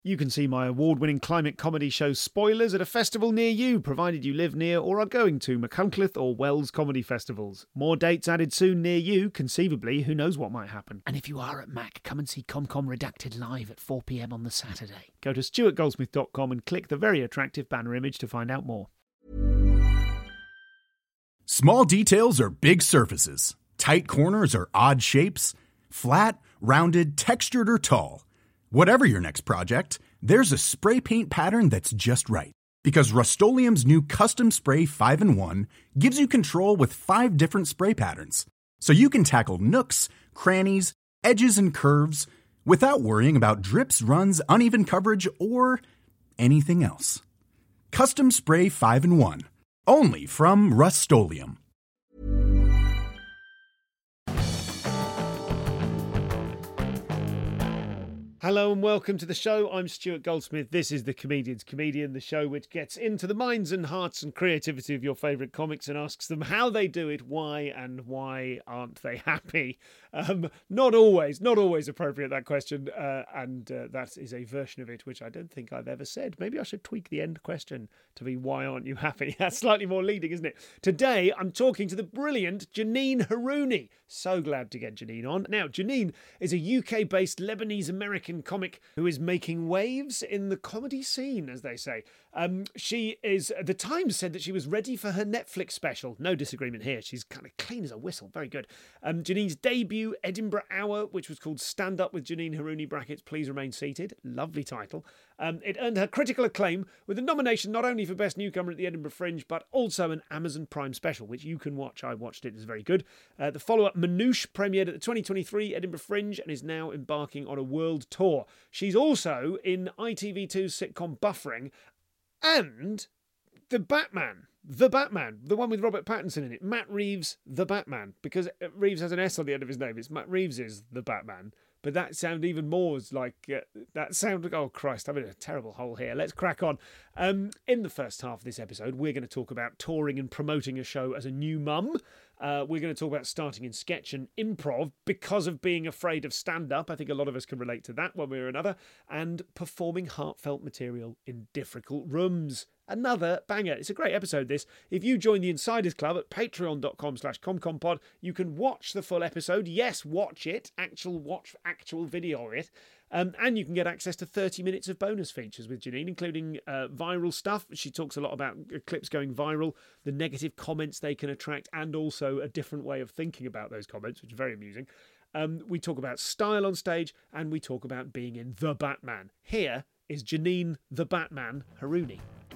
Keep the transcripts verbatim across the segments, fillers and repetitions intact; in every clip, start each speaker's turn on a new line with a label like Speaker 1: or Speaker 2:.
Speaker 1: You can see my award-winning climate comedy show Spoilers at a festival near you, provided you live near or are going to Machynlleth or Wells comedy festivals. More dates added soon near you, conceivably, who knows what might happen. And if you are at Mac, come and see ComCom Redacted live at four p m on the Saturday. Go to stuart goldsmith dot com and click the very attractive banner image to find out more.
Speaker 2: Small details are big surfaces. Tight corners are odd shapes. Flat, rounded, textured, or tall. Whatever your next project, there's a spray paint pattern that's just right. Because Rust-Oleum's new Custom Spray five in one gives you control with five different spray patterns. So you can tackle nooks, crannies, edges, and curves without worrying about drips, runs, uneven coverage, or anything else. Custom Spray five in one. Only from Rust-Oleum.
Speaker 1: Hello and welcome to the show. I'm Stuart Goldsmith. This is The Comedian's Comedian, the show which gets into the minds and hearts and creativity of your favourite comics and asks them how they do it, why, and why aren't they happy? Um, not always, not always appropriate, that question. Uh, and uh, that is a version of it which I don't think I've ever said. Maybe I should tweak the end question to be, why aren't you happy? That's slightly more leading, isn't it? Today, I'm talking to the brilliant Janine Harouni. So glad to get Janine on. Now, Janine is a U K-based Lebanese-American comic who is making waves in the comedy scene, as they say. Um, she is, The Times said that she was ready for her Netflix special. No disagreement here. She's kind of clean as a whistle. Very good. Um, Janine's debut Edinburgh Hour, which was called Stand Up with Janine Harouni, brackets, Please Remain Seated. Lovely title. Um, it earned her critical acclaim with a nomination not only for Best Newcomer at the Edinburgh Fringe, but also an Amazon Prime special, which you can watch. I watched it. It's very good. Uh, the follow-up, Manouche, premiered at the twenty twenty-three Edinburgh Fringe and is now embarking on a world tour. She's also in I T V two's sitcom Buffering and The Batman. The Batman, the one with Robert Pattinson in it. Matt Reeves, The Batman, because Reeves has an S on the end of his name. It's Matt Reeves is The Batman. But that sound even more like, uh, that sound, oh Christ, I'm in a terrible hole here. Let's crack on. Um, in the first half of this episode, we're going to talk about touring and promoting a show as a new mum. Uh, we're going to talk about starting in sketch and improv because of being afraid of stand-up. I think a lot of us can relate to that one way or another. And performing heartfelt material in difficult rooms. Another banger. It's a great episode, this. If you join the Insiders Club at patreon.com slash comcompod, you can watch the full episode. Yes, watch it. Actual watch, actual video of it. Um, and you can get access to thirty minutes of bonus features with Janine, including uh, viral stuff. She talks a lot about clips going viral, the negative comments they can attract, and also a different way of thinking about those comments, which is very amusing. Um, we talk about style on stage, and we talk about being in The Batman. Here is Janine the Batman Harouni.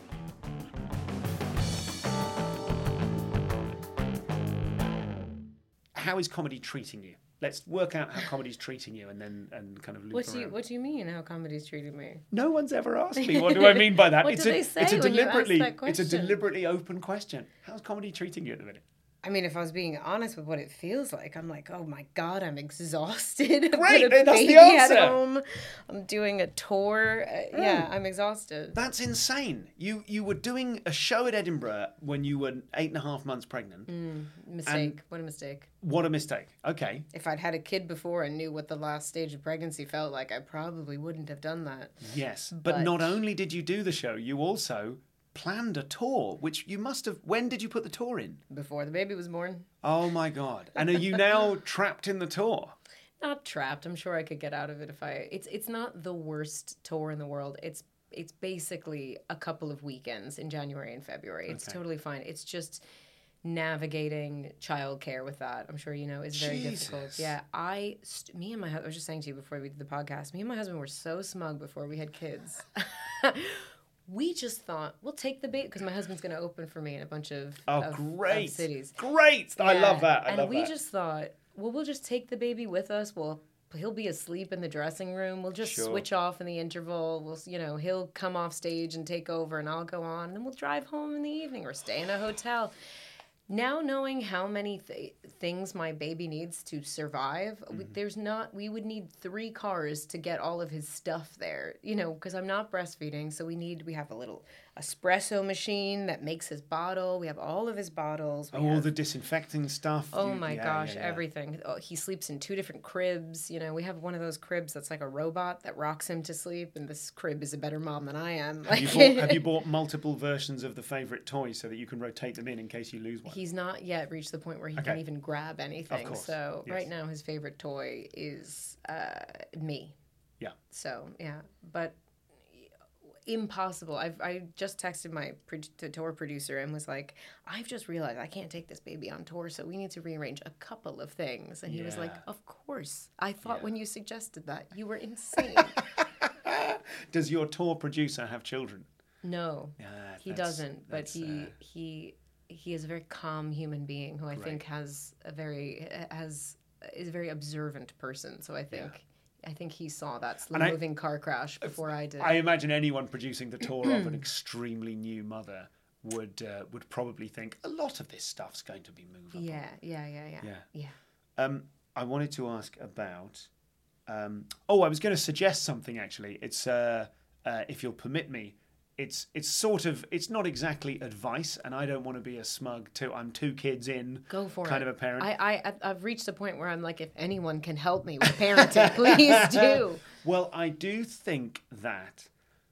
Speaker 1: How is comedy treating you? Let's work out how comedy's treating you and then and kind of loop
Speaker 3: what do you,
Speaker 1: around.
Speaker 3: What do you mean how comedy's treating me?
Speaker 1: No one's ever asked me. What do I mean by that?
Speaker 3: What
Speaker 1: it's
Speaker 3: do
Speaker 1: a,
Speaker 3: they say
Speaker 1: it's a
Speaker 3: when you ask
Speaker 1: deliberately
Speaker 3: that
Speaker 1: it's a
Speaker 3: question?
Speaker 1: deliberately open question. How's comedy treating you at the minute?
Speaker 3: I mean, if I was being honest with what it feels like, I'm like, oh my God, I'm exhausted. I've
Speaker 1: Great,
Speaker 3: got a
Speaker 1: that's the
Speaker 3: baby
Speaker 1: answer.
Speaker 3: at home. I'm doing a tour. Uh, yeah, I'm exhausted.
Speaker 1: That's insane. You you were doing a show at Edinburgh when you were eight and a half months pregnant.
Speaker 3: Mm, mistake. What a mistake.
Speaker 1: What a mistake. Okay.
Speaker 3: If I'd had a kid before and knew what the last stage of pregnancy felt like, I probably wouldn't have done that.
Speaker 1: Yes, but,
Speaker 3: But-
Speaker 1: not only did you do the show, you also planned a tour, which you must have... When did you put the tour in?
Speaker 3: Before the baby was born.
Speaker 1: Oh, my God. And are you now trapped in the tour?
Speaker 3: Not trapped. I'm sure I could get out of it if I... It's it's not the worst tour in the world. It's it's basically a couple of weekends in January and February. It's
Speaker 1: Okay.
Speaker 3: totally fine. It's just navigating childcare with that. I'm sure you know is very
Speaker 1: Jesus.
Speaker 3: difficult. Yeah, I, st- me and my husband. I was just saying to you before we did the podcast. Me and my husband were so smug before we had kids. We just thought we'll take the baby because my husband's going to open for me in a bunch of,
Speaker 1: Oh,
Speaker 3: of,
Speaker 1: great.
Speaker 3: of cities.
Speaker 1: Great. I
Speaker 3: Yeah,
Speaker 1: love that. I
Speaker 3: and
Speaker 1: love
Speaker 3: we
Speaker 1: that.
Speaker 3: just thought, well, we'll just take the baby with us. We'll he'll be asleep in the dressing room. We'll just
Speaker 1: Sure.
Speaker 3: switch off in the interval. We'll, you know, he'll come off stage and take over, and I'll go on, and then we'll drive home in the evening or stay in a hotel. Now knowing how many th- things my baby needs to survive, mm-hmm. we, there's not, we would need three cars to get all of his stuff there, you know, because I'm not breastfeeding. So we need, we have a little espresso machine that makes his bottle. We have all of his bottles. We
Speaker 1: oh, all
Speaker 3: have,
Speaker 1: the disinfecting stuff.
Speaker 3: Oh
Speaker 1: you,
Speaker 3: my
Speaker 1: yeah,
Speaker 3: gosh,
Speaker 1: yeah, yeah.
Speaker 3: everything. Oh, he sleeps in two different cribs. You know, we have one of those cribs that's like a robot that rocks him to sleep. And this crib is a better mom than I am.
Speaker 1: Have you bought, have you bought multiple versions of the favorite toy so that you can rotate them in in case you lose one?
Speaker 3: He's not yet reached the point where he
Speaker 1: Okay.
Speaker 3: can even grab anything.
Speaker 1: Of course.
Speaker 3: So
Speaker 1: Yes.
Speaker 3: right now his favorite toy is uh, me.
Speaker 1: Yeah.
Speaker 3: So yeah, but impossible. I've I just texted my pro- the tour producer and was like, I've just realized I can't take this baby on tour, so we need to rearrange a couple of things. And he was like,
Speaker 1: Yeah.
Speaker 3: of course. I thought
Speaker 1: Yeah.
Speaker 3: when you suggested that you were insane.
Speaker 1: Does your tour producer have children?
Speaker 3: No,
Speaker 1: Yeah,
Speaker 3: he
Speaker 1: that's-
Speaker 3: doesn't. But
Speaker 1: that's,
Speaker 3: he
Speaker 1: uh,
Speaker 3: he he is a very calm human being who I think has a very has is a very observant person. So I think I think he saw that slow
Speaker 1: I-
Speaker 3: moving car crash before I did.
Speaker 1: I imagine anyone producing the tour of an extremely new mother would uh, would probably think a lot of this stuff's going to be movable.
Speaker 3: yeah, yeah, yeah, yeah,
Speaker 1: Yeah.
Speaker 3: yeah.
Speaker 1: Um, I wanted to ask about. Um, oh, I was going to suggest something actually. It's uh, uh, if you'll permit me. It's it's sort of it's not exactly advice, and I don't want to be a smug too. I'm two kids in.
Speaker 3: Go for
Speaker 1: kind
Speaker 3: it.
Speaker 1: of a parent.
Speaker 3: I, I I've reached a point where I'm like, if anyone can help me with parenting, please do.
Speaker 1: Well, I do think that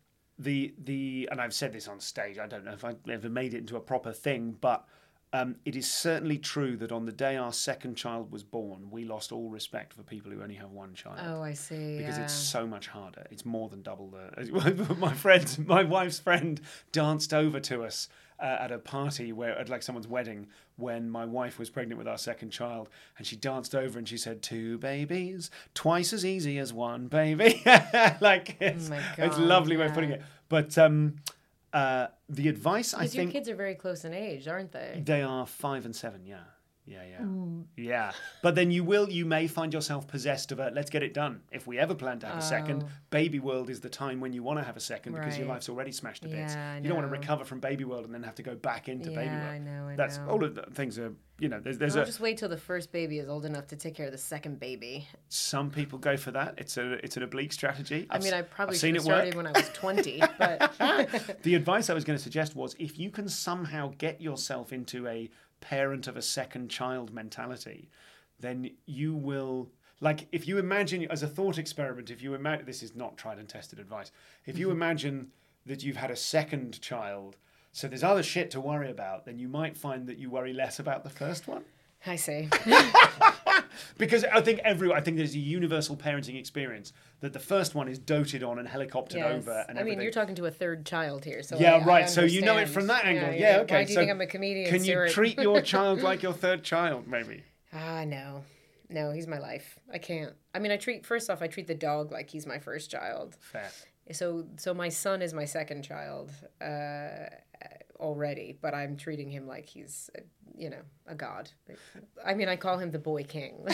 Speaker 1: the the and I've said this on stage. I don't know if I ever made it into a proper thing, but um, it is certainly true that on the day our second child was born, we lost all respect for people who only have one child.
Speaker 3: Oh, I see.
Speaker 1: Because
Speaker 3: yeah.
Speaker 1: it's so much harder. It's more than double the. My friend, my wife's friend, danced over to us uh, at a party where, at like someone's wedding, when my wife was pregnant with our second child, and she danced over and she said, "Two babies, twice as easy as one baby." Like it's,
Speaker 3: Oh my
Speaker 1: it's a
Speaker 3: God,
Speaker 1: lovely way of putting
Speaker 3: yeah.
Speaker 1: it. But um, uh, the advice I
Speaker 3: Because your
Speaker 1: think
Speaker 3: kids are very close in age, aren't they?
Speaker 1: they are five and seven. Yeah. Yeah, yeah,
Speaker 3: Mm.
Speaker 1: yeah. But then you will, you may find yourself possessed of a let's get it done. If we ever plan to have a second,
Speaker 3: Oh.
Speaker 1: baby world is the time when you want to have a second because your
Speaker 3: Right.
Speaker 1: life's already smashed to bits.
Speaker 3: Yeah, I
Speaker 1: you don't want to
Speaker 3: know.
Speaker 1: recover from baby world and then have to go back into baby
Speaker 3: Yeah,
Speaker 1: world.
Speaker 3: I know, I
Speaker 1: That's
Speaker 3: know.
Speaker 1: all of the things are, you know, there's, there's
Speaker 3: I'll
Speaker 1: a,
Speaker 3: just wait till the first baby is old enough to take care of the second baby.
Speaker 1: some people go for that. It's a, it's an oblique strategy.
Speaker 3: I
Speaker 1: I've
Speaker 3: mean,
Speaker 1: s-
Speaker 3: I probably
Speaker 1: I've
Speaker 3: should
Speaker 1: seen
Speaker 3: have
Speaker 1: it work.
Speaker 3: started when I was twenty, but
Speaker 1: The advice I was going to suggest was if you can somehow get yourself into a parent of a second child mentality, then you will, like, if you imagine, as a thought experiment, if you imagine, this is not tried and tested advice, if you imagine that you've had a second child, so there's other shit to worry about, then you might find that you worry less about the first one.
Speaker 3: I see.
Speaker 1: Because I think everyone, I think there's a universal parenting experience that the first one is doted on and helicoptered
Speaker 3: Yes.
Speaker 1: over. And
Speaker 3: I mean,
Speaker 1: everything.
Speaker 3: you're talking to a third child here, so
Speaker 1: Yeah,
Speaker 3: I- I
Speaker 1: right. So you know it
Speaker 3: understand.
Speaker 1: from that angle.
Speaker 3: Yeah,
Speaker 1: Yeah,
Speaker 3: yeah.
Speaker 1: okay.
Speaker 3: Why do you
Speaker 1: so
Speaker 3: think I'm a comedian,
Speaker 1: Can you
Speaker 3: Stuart?
Speaker 1: treat your child like your third child, maybe?
Speaker 3: Ah, no. No, he's my life. I can't. I mean, I treat, first off, I treat the dog like he's my first child.
Speaker 1: Fair.
Speaker 3: So so my son is my second child uh, already, but I'm treating him like he's, uh, you know, a god. I mean, I call him the boy king.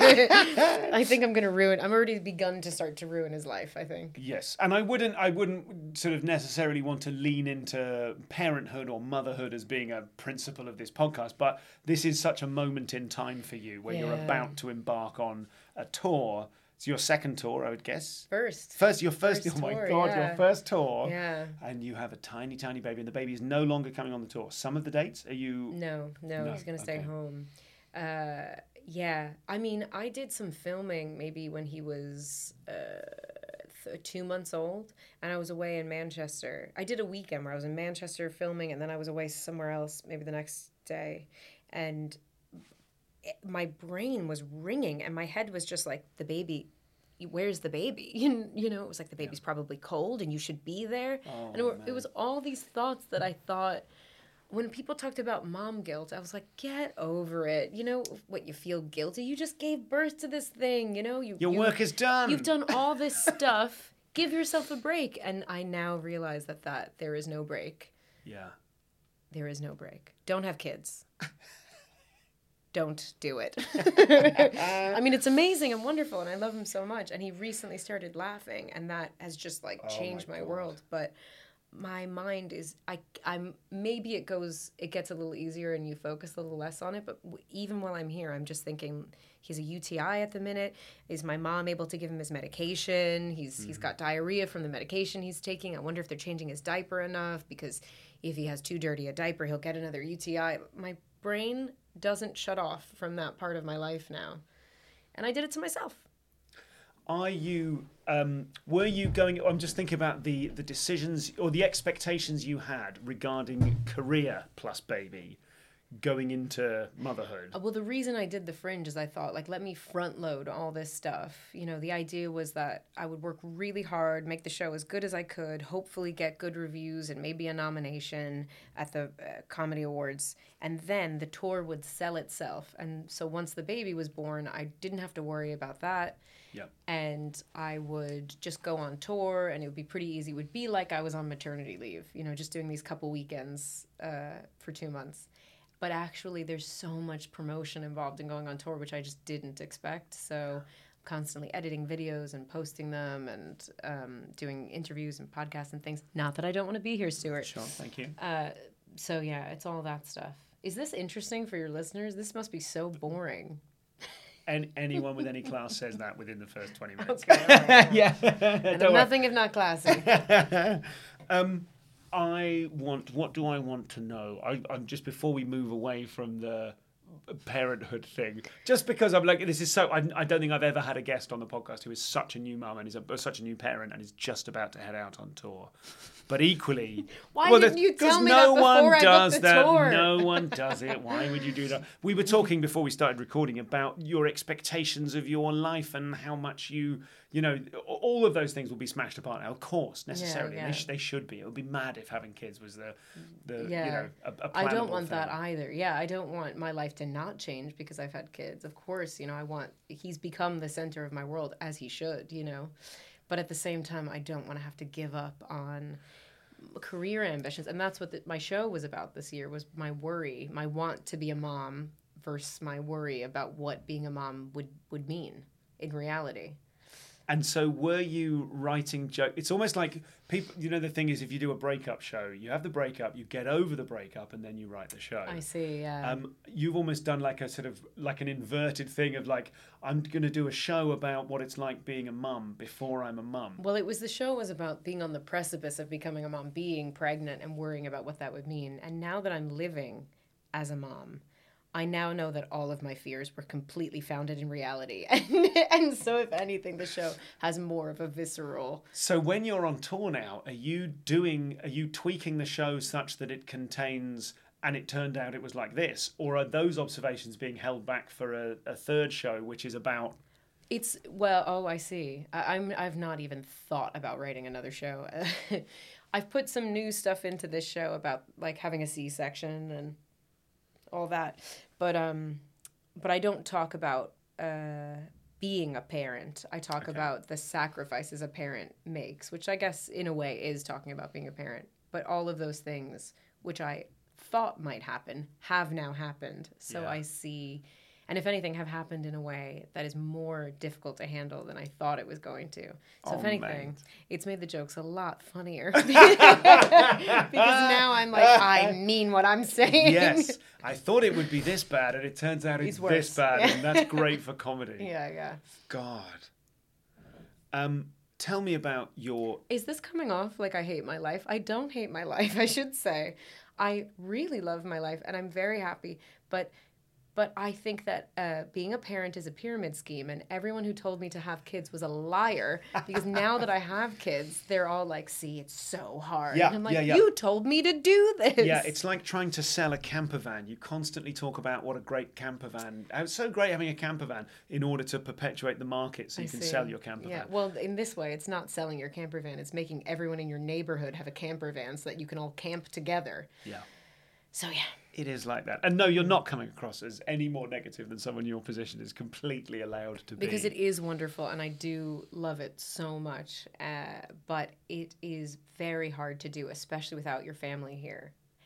Speaker 3: I think I'm going to ruin, I'm already begun to start to ruin his life, I think.
Speaker 1: Yes, and I wouldn't, I wouldn't sort of necessarily want to lean into parenthood or motherhood as being a principle of this podcast, but this is such a moment in time for you where you're
Speaker 3: Yeah.
Speaker 1: about to embark on a tour. It's your second tour, I would guess.
Speaker 3: First.
Speaker 1: First, your first,
Speaker 3: First
Speaker 1: oh my
Speaker 3: tour,
Speaker 1: God,
Speaker 3: yeah.
Speaker 1: your first tour.
Speaker 3: Yeah.
Speaker 1: And you have a tiny, tiny baby, and the baby is no longer coming on the tour. Some of the dates, are you...
Speaker 3: No, no,
Speaker 1: No,
Speaker 3: he's going to stay
Speaker 1: okay.
Speaker 3: home. Uh, yeah, I mean, I did some filming maybe when he was uh, th- two months old, and I was away in Manchester. I did a weekend where I was in Manchester filming, and then I was away somewhere else maybe the next day, and it, my brain was ringing, and my head was just like, the baby... Where's the baby? You, you know, it was like the baby's probably cold and you should be there.
Speaker 1: Oh,
Speaker 3: and it, were, it was all these thoughts that I thought, when people talked about mom guilt, I was like, get over it. You know, what, you feel guilty? You just gave birth to this thing, you know? You,
Speaker 1: Your
Speaker 3: you,
Speaker 1: work is done.
Speaker 3: You've done all this stuff. Give yourself a break. And I now realize that, that there is no break.
Speaker 1: Yeah.
Speaker 3: There is no break. Don't have kids. Don't do it. I mean, it's amazing and wonderful, and I love him so much. And he recently started laughing, and that has just like
Speaker 1: Oh
Speaker 3: changed
Speaker 1: my
Speaker 3: my,
Speaker 1: God.
Speaker 3: world. But my mind is I I'm maybe it goes it gets a little easier and you focus a little less on it, but w- even while I'm here I'm just thinking he's a U T I at the minute. Is my mom able to give him his medication? He's mm-hmm. he's got diarrhea from the medication he's taking. I wonder if they're changing his diaper enough, because if he has too dirty a diaper he'll get another U T I. My brain doesn't shut off from that part of my life now, and I did it to myself.
Speaker 1: Are you, um, were you going, I'm just thinking about the, the decisions or the expectations you had regarding career plus baby going into motherhood?
Speaker 3: Well, the reason I did The Fringe is I thought, like, let me front load all this stuff. You know, the idea was that I would work really hard, make the show as good as I could, hopefully get good reviews and maybe a nomination at the uh, Comedy Awards. And then the tour would sell itself. And so once the baby was born, I didn't have to worry about that.
Speaker 1: Yep.
Speaker 3: And I would just go on tour, and it would be pretty easy. It would be like I was on maternity leave, you know, just doing these couple weekends uh, for two months. But actually, there's so much promotion involved in going on tour, which I just didn't expect. So I'm constantly editing videos and posting them and um, doing interviews and podcasts and things. Not that I don't want to be here, Stuart.
Speaker 1: Sure, thank you.
Speaker 3: Uh, so, yeah, it's all that stuff. Is this interesting for your listeners? This must be so boring.
Speaker 1: And anyone with any class says that within the first twenty minutes.
Speaker 3: Okay, all right,
Speaker 1: yeah.
Speaker 3: And I'm nothing if not classy.
Speaker 1: um, I want, what do I want to know? I, I'm just before we move away from the parenthood thing, just because I'm like, this is so, I, I don't think I've ever had a guest on the podcast who is such a new mum and is a, such a new parent and is just about to head out on tour. But equally,
Speaker 3: why
Speaker 1: well,
Speaker 3: didn't you tell me
Speaker 1: no
Speaker 3: that before
Speaker 1: one
Speaker 3: I
Speaker 1: does
Speaker 3: booked the
Speaker 1: that.
Speaker 3: tour?
Speaker 1: No one does it. Why would you do that? We were talking before we started recording about your expectations of your life and how much you, you know, all of those things will be smashed apart now. Of course, necessarily,
Speaker 3: yeah, yeah.
Speaker 1: They, sh- they should be. It would be mad if having kids was the, the
Speaker 3: Yeah.
Speaker 1: you know, a, a
Speaker 3: I don't
Speaker 1: plannable
Speaker 3: want
Speaker 1: thing.
Speaker 3: that either. Yeah, I don't want my life to not change because I've had kids. Of course, you know, I want, he's become the center of my world, as he should, you know. But at the same time, I don't want to have to give up on career ambitions. And that's what the, my show was about this year, was my worry, my want to be a mom versus my worry about what being a mom would, would mean in reality.
Speaker 1: And so were you writing jokes? It's almost like people, you know, the thing is, if you do a breakup show, you have the breakup, you get over the breakup, and then you write the show.
Speaker 3: I see, yeah.
Speaker 1: Um, you've almost done like a sort of, like an inverted thing of like, I'm going to do a show about what it's like being a mum before I'm a mum.
Speaker 3: Well, it was, the show was about being on the precipice of becoming a mom, being pregnant and worrying about what that would mean. And now that I'm living as a mom, I now know that all of my fears were completely founded in reality. And, and so, if anything, the show has more of a visceral...
Speaker 1: So when you're on tour now, are you doing, are you tweaking the show such that it contains, and it turned out it was like this? Or are those observations being held back for a, a third show, which is about...
Speaker 3: It's, well, oh, I see. I, I'm, I've not even thought about writing another show. I've put some new stuff into this show about, like, having a C-section and... all that, but um, but I don't talk about uh, being a parent. I talk
Speaker 1: Okay.
Speaker 3: about the sacrifices a parent makes, which I guess in a way is talking about being a parent. But all of those things, which I thought might happen, have now happened. So
Speaker 1: Yeah.
Speaker 3: I see, and if anything, have happened in a way that is more difficult to handle than I thought it was going to. So
Speaker 1: Oh,
Speaker 3: if anything,
Speaker 1: mate.
Speaker 3: it's made the jokes a lot funnier. Because now I'm like, I mean what I'm saying.
Speaker 1: Yes, I thought it would be this bad, and it turns out it's,
Speaker 3: It's worse.
Speaker 1: this bad,
Speaker 3: Yeah.
Speaker 1: and that's great for comedy.
Speaker 3: Yeah, yeah.
Speaker 1: God. Um, tell me about your...
Speaker 3: Is this coming off like I hate my life? I don't hate my life, I should say. I really love my life, and I'm very happy. But but I think that uh, being a parent is a pyramid scheme, and everyone who told me to have kids was a liar, because now that I have kids, they're all like, see, it's so hard.
Speaker 1: Yeah,
Speaker 3: and I'm like,
Speaker 1: yeah, yeah.
Speaker 3: you told me to do this.
Speaker 1: Yeah, it's like trying to sell a camper van. You constantly talk about what a great camper van... How it's so great having a camper van in order to perpetuate the market so you
Speaker 3: I
Speaker 1: can
Speaker 3: see.
Speaker 1: sell your camper
Speaker 3: Yeah,
Speaker 1: van.
Speaker 3: well, in this way, it's not selling your camper van. It's making everyone in your neighborhood have a camper van so that you can all camp together.
Speaker 1: Yeah.
Speaker 3: So, yeah.
Speaker 1: It is like that. And no, you're not coming across as any more negative than someone in your position is completely allowed to be.
Speaker 3: Because it is wonderful, and I do love it so much. Uh, but it is very hard to do, especially without your family here.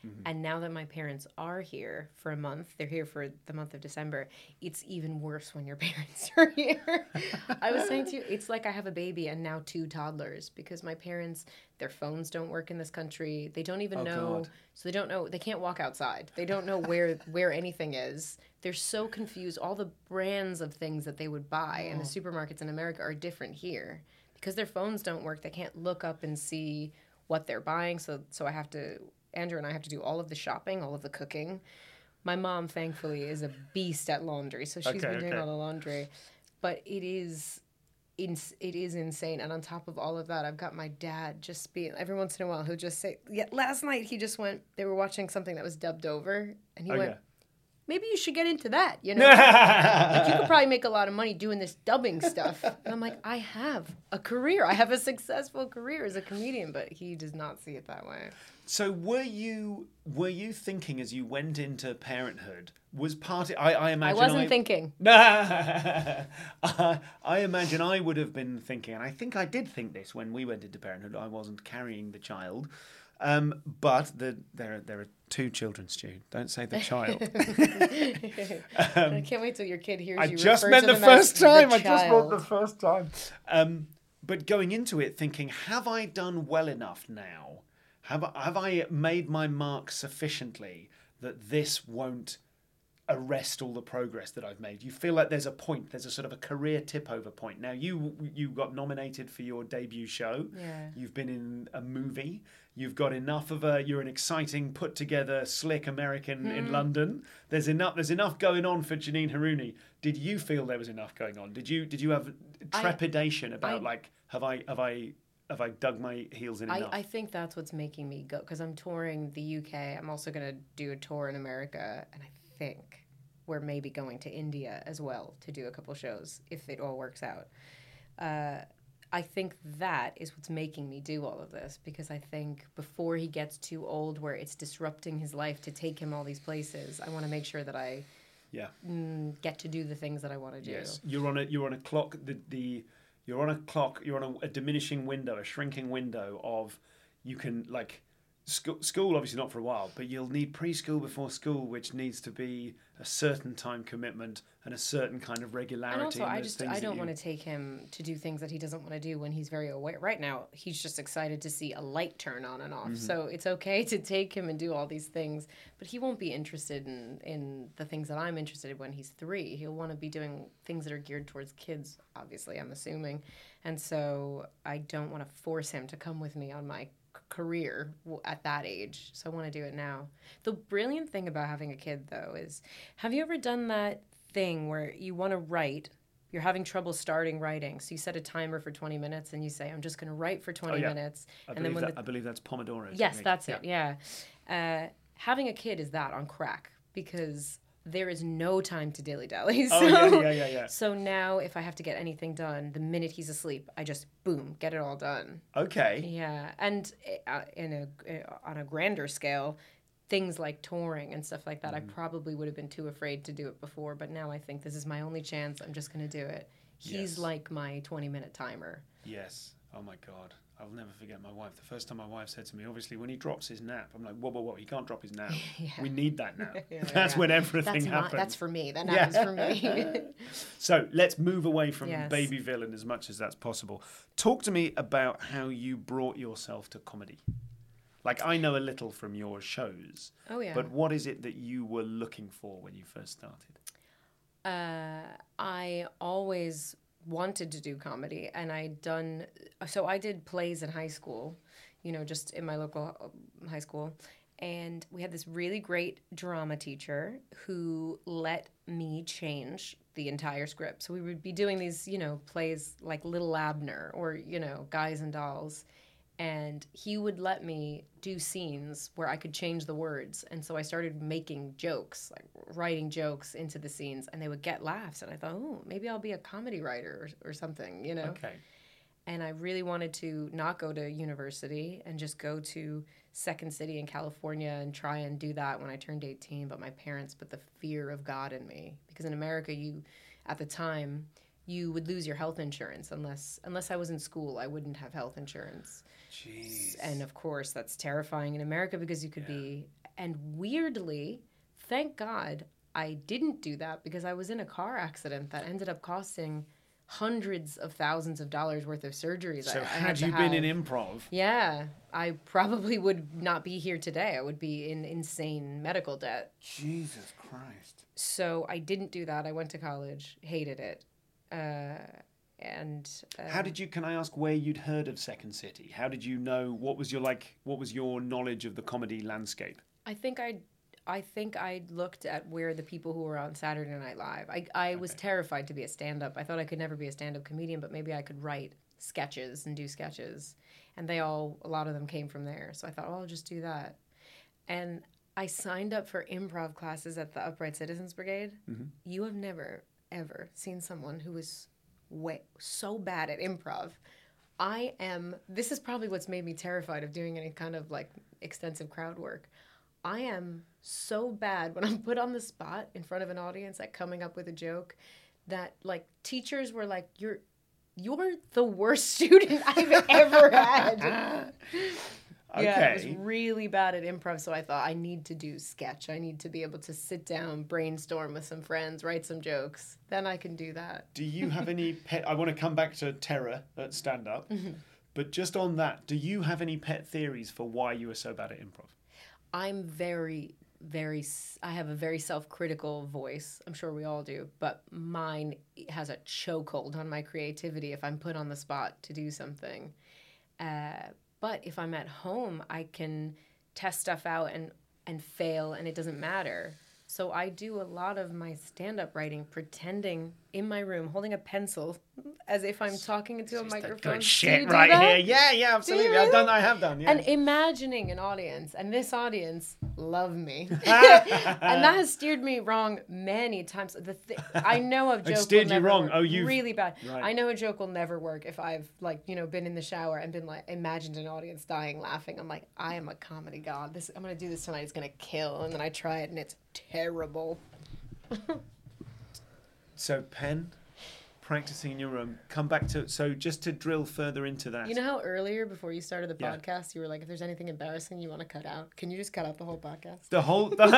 Speaker 1: Mm-hmm.
Speaker 3: And now that my parents are here for a month, they're here for the month of December, it's even worse when your parents are here. I was saying to you, it's like I have a baby and now two toddlers because my parents, their phones don't work in this country. They don't even
Speaker 1: Oh,
Speaker 3: know.
Speaker 1: God.
Speaker 3: So they don't know. They can't walk outside. They don't know where, where anything is. They're so confused. All the brands of things that they would buy in the supermarkets in America are different here. Because their phones don't work, they can't look up and see what they're buying. So so I have to, Andrew and I have to do all of the shopping, all of the cooking. My mom, thankfully, is a beast at laundry. So she's
Speaker 1: Okay,
Speaker 3: been doing
Speaker 1: okay.
Speaker 3: all the laundry. But it is... Ins- it is insane. And on top of all of that, I've got my dad just being, every once in a while, he'll just say, yeah, last night he just went, they were watching something that was dubbed over, and he
Speaker 1: Oh,
Speaker 3: went,
Speaker 1: yeah.
Speaker 3: maybe you should get into that, you know? Like, you could probably make a lot of money doing this dubbing stuff. And I'm like, I have a career. I have a successful career as a comedian, but he does not see it that way.
Speaker 1: So were you were you thinking as you went into parenthood? Was part I, I
Speaker 3: I
Speaker 1: imagine
Speaker 3: wasn't
Speaker 1: I,
Speaker 3: thinking.
Speaker 1: I, I imagine I would have been thinking, and I think I did think this when we went into parenthood. I wasn't carrying the child, um, but the, there there are two children, Stu. Don't say the child.
Speaker 3: I can't wait till your kid hears
Speaker 1: I
Speaker 3: you
Speaker 1: just
Speaker 3: refer
Speaker 1: meant
Speaker 3: to
Speaker 1: the
Speaker 3: them
Speaker 1: first
Speaker 3: as
Speaker 1: time.
Speaker 3: the
Speaker 1: I just meant
Speaker 3: child.
Speaker 1: the first time. Um, but going into it, thinking, have I done well enough now? Have I, have I made my mark sufficiently that this won't arrest all the progress that I've made? You feel like there's a point, there's a sort of a career tip over point. Now, you you got nominated for your debut show.
Speaker 3: Yeah.
Speaker 1: You've been in a movie. You've got enough of a, you're an exciting, put together, slick American in London. There's enough there's enough going on for Janine Harouni. Did you feel there was enough going on? Did you did you have trepidation about
Speaker 3: I-
Speaker 1: like, have I have I have I dug my heels in
Speaker 3: I,
Speaker 1: enough?
Speaker 3: I think that's what's making me go, because I'm touring the U K. I'm also going to do a tour in America, and I think we're maybe going to India as well to do a couple shows if it all works out. Uh, I think that is what's making me do all of this, because I think before he gets too old where it's disrupting his life to take him all these places, I want to make sure that I
Speaker 1: yeah.
Speaker 3: mm, get to do the things that I want to do.
Speaker 1: Yes, you're on a you're on a clock. The, the you're on a clock. You're on a, a diminishing window, a shrinking window of you can like school. School obviously not for a while, but you'll need preschool before school, which needs to be a certain time commitment and a certain kind of regularity.
Speaker 3: And also,
Speaker 1: in
Speaker 3: I
Speaker 1: those
Speaker 3: just
Speaker 1: things
Speaker 3: I
Speaker 1: that
Speaker 3: don't
Speaker 1: you-
Speaker 3: want to take him to do things that he doesn't want to do when he's very aware. Right now, he's just excited to see a light turn on and off. So it's okay to take him and do all these things, but he won't be interested in in the things that I'm interested in when he's three. He'll want to be doing things that are geared towards kids, obviously, I'm assuming. And so I don't want to force him to come with me on my career at that age, so I want to do it now. The brilliant thing about having a kid, though, is, have you ever done that thing where you want to write, you're having trouble starting writing, so you set a timer for twenty minutes and you say, I'm just going to write for twenty
Speaker 1: Oh, yeah.
Speaker 3: minutes,
Speaker 1: I
Speaker 3: and
Speaker 1: believe,
Speaker 3: then when
Speaker 1: that,
Speaker 3: the
Speaker 1: I believe that's Pomodoro.
Speaker 3: yes,
Speaker 1: technique.
Speaker 3: that's it, yeah. Uh, having a kid is that on crack, because there is no time to dilly-dally. So,
Speaker 1: Oh, yeah, yeah, yeah, yeah.
Speaker 3: so now if I have to get anything done, the minute he's asleep, I just, boom, get it all done.
Speaker 1: Okay.
Speaker 3: Yeah, and uh, in a uh, on a grander scale, things like touring and stuff like that,
Speaker 1: Mm-hmm.
Speaker 3: I probably would have been too afraid to do it before, but now I think this is my only chance. I'm just going to do it. He's
Speaker 1: Yes.
Speaker 3: like my twenty-minute timer.
Speaker 1: Yes. Oh my God. I'll never forget my wife. The first time my wife said to me, obviously, when he drops his nap, I'm like, whoa, whoa, whoa, he can't drop his nap.
Speaker 3: Yeah.
Speaker 1: We need that nap.
Speaker 3: Yeah,
Speaker 1: That's
Speaker 3: yeah.
Speaker 1: when everything
Speaker 3: That's, my,
Speaker 1: happens.
Speaker 3: that's for me. That
Speaker 1: Yeah.
Speaker 3: happens for me.
Speaker 1: So let's move away from
Speaker 3: Yes.
Speaker 1: baby villain as much as that's possible. Talk to me about how you brought yourself to comedy. Like, I know a little from your shows.
Speaker 3: Oh, yeah.
Speaker 1: But what is it that you were looking for when you first started?
Speaker 3: Uh, I always wanted to do comedy, and I'd done, so I did plays in high school, you know, just in my local uh, high school. And we had this really great drama teacher who let me change the entire script. So we would be doing these, you know, plays like Little Abner or, you know, Guys and Dolls. And he would let me do scenes where I could change the words. And so I started making jokes, like writing jokes into the scenes, and they would get laughs. And I thought, oh, maybe I'll be a comedy writer or, or something, you know?
Speaker 1: Okay.
Speaker 3: And I really wanted to not go to university and just go to Second City in California and try and do that when I turned eighteen. But my parents put the fear of God in me. Because in America, you, at the time, you would lose your health insurance unless unless I was in school. I wouldn't have health insurance.
Speaker 1: Jeez.
Speaker 3: And of course, that's terrifying in America because you could
Speaker 1: Yeah.
Speaker 3: be and weirdly, thank God I didn't do that because I was in a car accident that ended up costing hundreds of thousands of dollars worth of surgeries.
Speaker 1: So
Speaker 3: I, I
Speaker 1: had,
Speaker 3: had to
Speaker 1: you been
Speaker 3: have.
Speaker 1: in improv?
Speaker 3: Yeah, I probably would not be here today. I would be in insane medical debt.
Speaker 1: Jesus Christ.
Speaker 3: So I didn't do that. I went to college, hated it. Uh, and uh,
Speaker 1: How did you, can I ask where you'd heard of Second City? How did you know, what was your like, what was your knowledge of the comedy landscape?
Speaker 3: I think I I think I looked at where the people who were on Saturday Night Live. I, I was
Speaker 1: Okay.
Speaker 3: terrified to be a stand-up. I thought I could never be a stand-up comedian, but maybe I could write sketches and do sketches. And they all, a lot of them came from there. So I thought, oh, I'll just do that. And I signed up for improv classes at the Upright Citizens Brigade.
Speaker 1: Mm-hmm.
Speaker 3: You have never, ever seen someone who was way, so bad at improv. I am, this is probably what's made me terrified of doing any kind of like extensive crowd work. I am so bad when I'm put on the spot in front of an audience, like coming up with a joke, that like teachers were like, "You're, you're the worst student I've ever had."
Speaker 1: Okay.
Speaker 3: Yeah, I was really bad at improv, so I thought I need to do sketch. I need to be able to sit down, brainstorm with some friends, write some jokes. Then I can do that.
Speaker 1: Do you have any pet, I want to come back to terror at stand-up,
Speaker 3: Mm-hmm.
Speaker 1: but just on that, do you have any pet theories for why you were so bad at improv?
Speaker 3: I'm very, very, s- I have a very self-critical voice. I'm sure we all do, but mine has a chokehold on my creativity if I'm put on the spot to do something. Uh, but if I'm at home, I can test stuff out and, and fail, and it doesn't matter. So I do a lot of my stand-up writing pretending in my room, holding a pencil as if I'm talking into a microphone.
Speaker 1: Good
Speaker 3: Do
Speaker 1: shit
Speaker 3: you do
Speaker 1: right
Speaker 3: that?
Speaker 1: here. Yeah, yeah, absolutely. I've
Speaker 3: really?
Speaker 1: done, I have done, yeah.
Speaker 3: And imagining an audience, and this audience love me, and that has steered me wrong many times. The th- I know a joke
Speaker 1: steered
Speaker 3: will
Speaker 1: you
Speaker 3: never
Speaker 1: wrong?
Speaker 3: work.
Speaker 1: Oh, you've-
Speaker 3: really bad.
Speaker 1: Right.
Speaker 3: I know a joke will never work if I've like you know been in the shower and been like imagined an audience dying laughing. I'm like, I am a comedy god. This I'm gonna do this tonight. It's gonna kill, and then I try it and it's terrible.
Speaker 1: So pen, practicing in your room, come back to, so just to drill further into that.
Speaker 3: You know how earlier before you started the
Speaker 1: Yeah.
Speaker 3: podcast, you were like, if there's anything embarrassing you want to cut out, can you just cut out the whole podcast?
Speaker 1: The whole, the,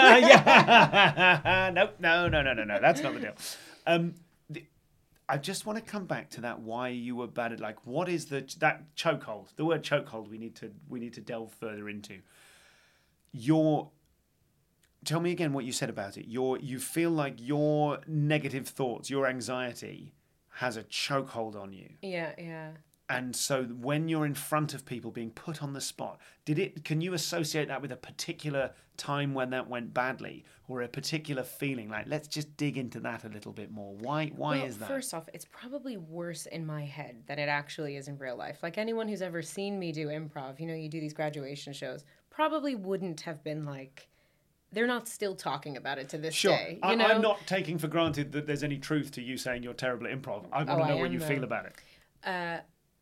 Speaker 1: yeah, nope, no, no, no, no, no, that's not the deal. Um, the, I just want to come back to that. Why you were bad at, like, what is the that chokehold? The word chokehold. We need to we need to delve further into. Your, tell me again what you said about it. Your, you feel like your negative thoughts, your anxiety, has a chokehold on you.
Speaker 3: Yeah, yeah.
Speaker 1: And so when you're in front of people being put on the spot, did it, can you associate that with a particular time when that went badly, or a particular feeling? Like, let's just dig into that a little bit more. Why why
Speaker 3: well,
Speaker 1: is that?
Speaker 3: First off, it's probably worse in my head than it actually is in real life. Like anyone who's ever seen me do improv, you know, you do these graduation shows, probably wouldn't have been like, they're not still talking about it to this
Speaker 1: Sure.
Speaker 3: day. You
Speaker 1: I,
Speaker 3: know?
Speaker 1: I'm not taking for granted that there's any truth to you saying you're terrible at improv. I want
Speaker 3: Oh,
Speaker 1: to
Speaker 3: I
Speaker 1: know what
Speaker 3: am,
Speaker 1: you
Speaker 3: though.
Speaker 1: feel about it.
Speaker 3: Uh,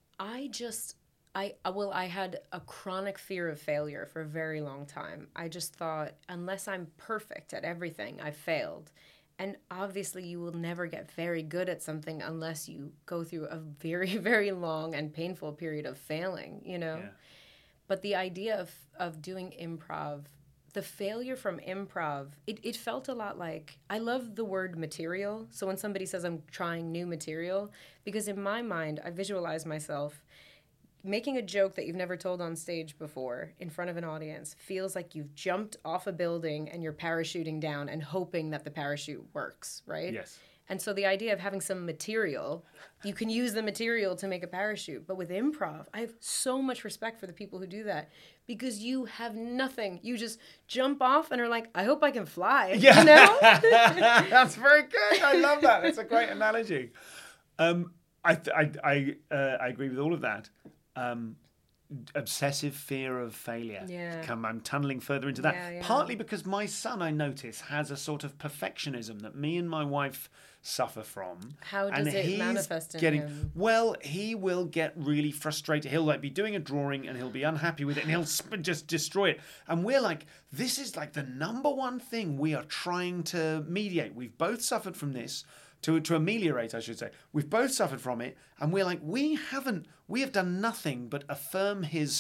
Speaker 3: I just, I uh, well, I had a chronic fear of failure for a very long time. I just thought, unless I'm perfect at everything, I failed. And obviously, you will never get very good at something unless you go through a very, very long and painful period of failing, you know?
Speaker 1: Yeah.
Speaker 3: But the idea of, of doing improv, the failure from improv, it, it felt a lot like, I love the word material. So when somebody says I'm trying new material, because in my mind, I visualize myself making a joke that you've never told on stage before in front of an audience feels like you've jumped off a building and you're parachuting down and hoping that the parachute works, right?
Speaker 1: Yes.
Speaker 3: And so the idea of having some material, you can use the material to make a parachute. But with improv, I have so much respect for the people who do that because you have nothing. You just jump off and are like, I hope I can fly.
Speaker 1: Yeah.
Speaker 3: You know?
Speaker 1: That's very good. I love that. It's a great analogy. Um, I, th- I, I, uh, I agree with all of that. Um, obsessive fear of failure.
Speaker 3: Yeah.
Speaker 1: Come, I'm tunneling further into that.
Speaker 3: Yeah, yeah.
Speaker 1: Partly because my son, I notice, has a sort of perfectionism that me and my wife suffer from.
Speaker 3: How does
Speaker 1: and
Speaker 3: it
Speaker 1: he's
Speaker 3: manifest in
Speaker 1: getting,
Speaker 3: him?
Speaker 1: Well, he will get really frustrated. He'll like be doing a drawing and he'll be unhappy with it and he'll sp- just destroy it. And we're like, this is like the number one thing we are trying to mediate. We've both suffered from this. To, to ameliorate, I should say. We've both suffered from it, and we're like, we haven't, we have done nothing but affirm his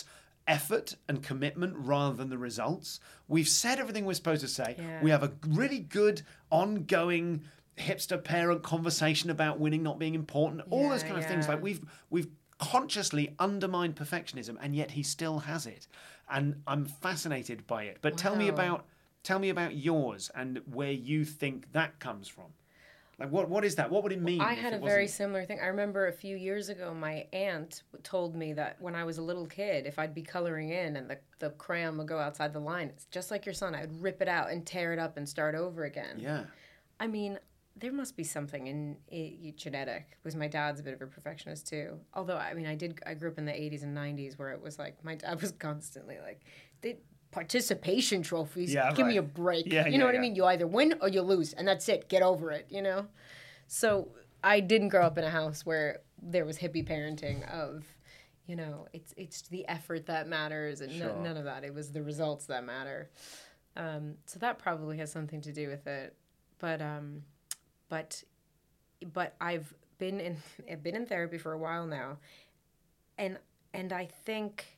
Speaker 1: effort and commitment rather than the results. We've said everything we're supposed to say.
Speaker 3: Yeah.
Speaker 1: We have a really good ongoing hipster parent conversation about winning not being important. All those
Speaker 3: Yeah,
Speaker 1: kind of things.
Speaker 3: yeah.
Speaker 1: Like we've we've consciously undermined perfectionism, and yet he still has it. And I'm fascinated by it. But tell me
Speaker 3: Wow.
Speaker 1: about tell me about yours and where you think that comes from. Like, what what is that? What would it mean?
Speaker 3: I
Speaker 1: if
Speaker 3: had
Speaker 1: it
Speaker 3: a very
Speaker 1: wasn't-
Speaker 3: similar thing. I remember a few years ago, my aunt told me that when I was a little kid, if I'd be coloring in and the, the crayon would go outside the line, it's just like your son. I'd rip it out and tear it up and start over again.
Speaker 1: Yeah.
Speaker 3: I mean, there must be something in, in genetic, because my dad's a bit of a perfectionist too. Although, I mean, I did. I grew up in the eighties and nineties where it was like my dad was constantly like, they, participation trophies.
Speaker 1: Yeah,
Speaker 3: Give me
Speaker 1: right.
Speaker 3: a break.
Speaker 1: Yeah,
Speaker 3: you
Speaker 1: yeah,
Speaker 3: know what
Speaker 1: yeah.
Speaker 3: I mean? You either win or you lose, and that's it. Get over it. You know. So I didn't grow up in a house where there was hippie parenting of, you know, it's it's the effort that matters and
Speaker 1: Sure.
Speaker 3: no, none of that. It was the results that matter. Um, so that probably has something to do with it. But um, but but I've been in I've been in therapy for a while now, and and I think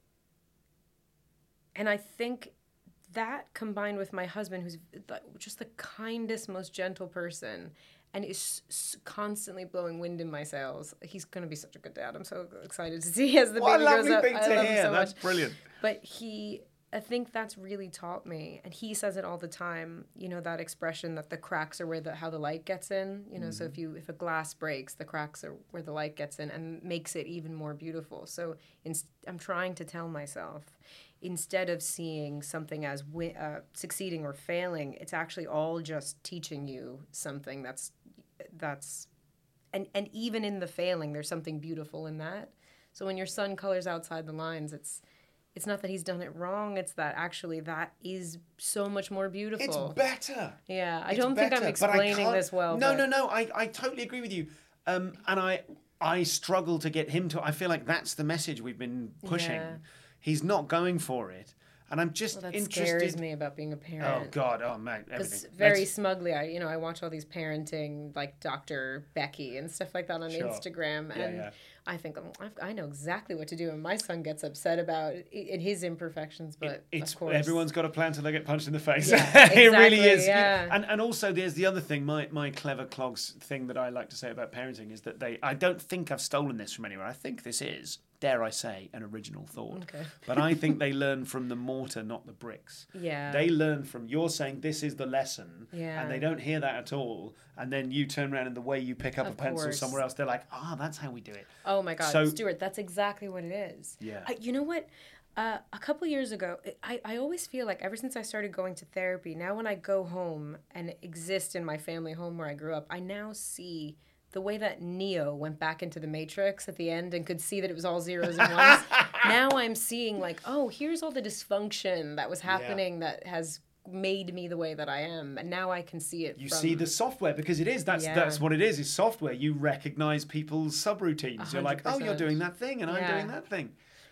Speaker 3: and I think that combined with my husband, who's the- just the kindest, most gentle person, and is s- constantly blowing wind in my sails. He's going to be such a good dad. I'm so excited to see as the
Speaker 1: What a
Speaker 3: baby grows
Speaker 1: lovely
Speaker 3: up.
Speaker 1: thing
Speaker 3: I
Speaker 1: to
Speaker 3: love
Speaker 1: hear.
Speaker 3: him so
Speaker 1: That's
Speaker 3: much.
Speaker 1: brilliant.
Speaker 3: But he, I think that's really taught me, and he says it all the time. You know that expression that the cracks are where the how the light gets in. You know, so if you if a glass breaks, the cracks are where the light gets in, and makes it even more beautiful. So in, I'm trying to tell myself, instead of seeing something as wi- uh, succeeding or failing, it's actually all just teaching you something that's that's, and and even in the failing, there's something beautiful in that. So when your son colors outside the lines, it's it's not that he's done it wrong. It's that actually that is so much more beautiful.
Speaker 1: It's better.
Speaker 3: Yeah, I
Speaker 1: It's
Speaker 3: don't think I'm
Speaker 1: better, but I
Speaker 3: explaining
Speaker 1: can't-
Speaker 3: this well.
Speaker 1: No,
Speaker 3: but
Speaker 1: no, no. I, I totally agree with you. Um, and I I struggle to get him to. I feel like that's the message we've been pushing.
Speaker 3: Yeah.
Speaker 1: He's not going for it, and I'm just
Speaker 3: Well, that
Speaker 1: interested.
Speaker 3: scares me about being a parent.
Speaker 1: Oh God! Oh man!
Speaker 3: Because
Speaker 1: Everything.
Speaker 3: very
Speaker 1: Let's-
Speaker 3: smugly, I you know I watch all these parenting like Doctor Becky and stuff like that on
Speaker 1: Sure.
Speaker 3: Instagram,
Speaker 1: Yeah,
Speaker 3: and
Speaker 1: yeah.
Speaker 3: I think oh, I've, I know exactly what to do, and my son gets upset about i- in his imperfections. But
Speaker 1: It's
Speaker 3: of course,
Speaker 1: everyone's got a plan till they get punched in the face.
Speaker 3: Yeah,
Speaker 1: it really
Speaker 3: exactly,
Speaker 1: is.
Speaker 3: yeah.
Speaker 1: And and also there's the other thing. My my clever clogs thing that I like to say about parenting is that they. I don't think I've stolen this from anywhere. I think this is, dare I say, an original thought.
Speaker 3: Okay.
Speaker 1: But I think they learn from the mortar, not the bricks.
Speaker 3: Yeah.
Speaker 1: They learn from you're saying this is the lesson,
Speaker 3: Yeah.
Speaker 1: and they don't hear that at all. And then you turn around and the way you pick up
Speaker 3: Of
Speaker 1: a pencil
Speaker 3: course.
Speaker 1: somewhere else, they're like, ah, that's how we do it.
Speaker 3: Oh my God,
Speaker 1: So-
Speaker 3: Stuart, that's exactly what it is.
Speaker 1: Yeah.
Speaker 3: I, you know what? Uh, a couple years ago, I, I always feel like ever since I started going to therapy, now when I go home and exist in my family home where I grew up, I now see the way that Neo went back into the Matrix at the end and could see that it was all zeros and ones. Now I'm seeing like, oh, here's all the dysfunction that was happening that has made me the way that I am, and now I can see it.
Speaker 1: You
Speaker 3: from,
Speaker 1: see the software because it is that's
Speaker 3: Yeah.
Speaker 1: that's what it is. Is software. You recognize people's subroutines. You're like, oh, you're
Speaker 3: percent.
Speaker 1: doing that thing, and I'm
Speaker 3: Yeah.
Speaker 1: doing that thing.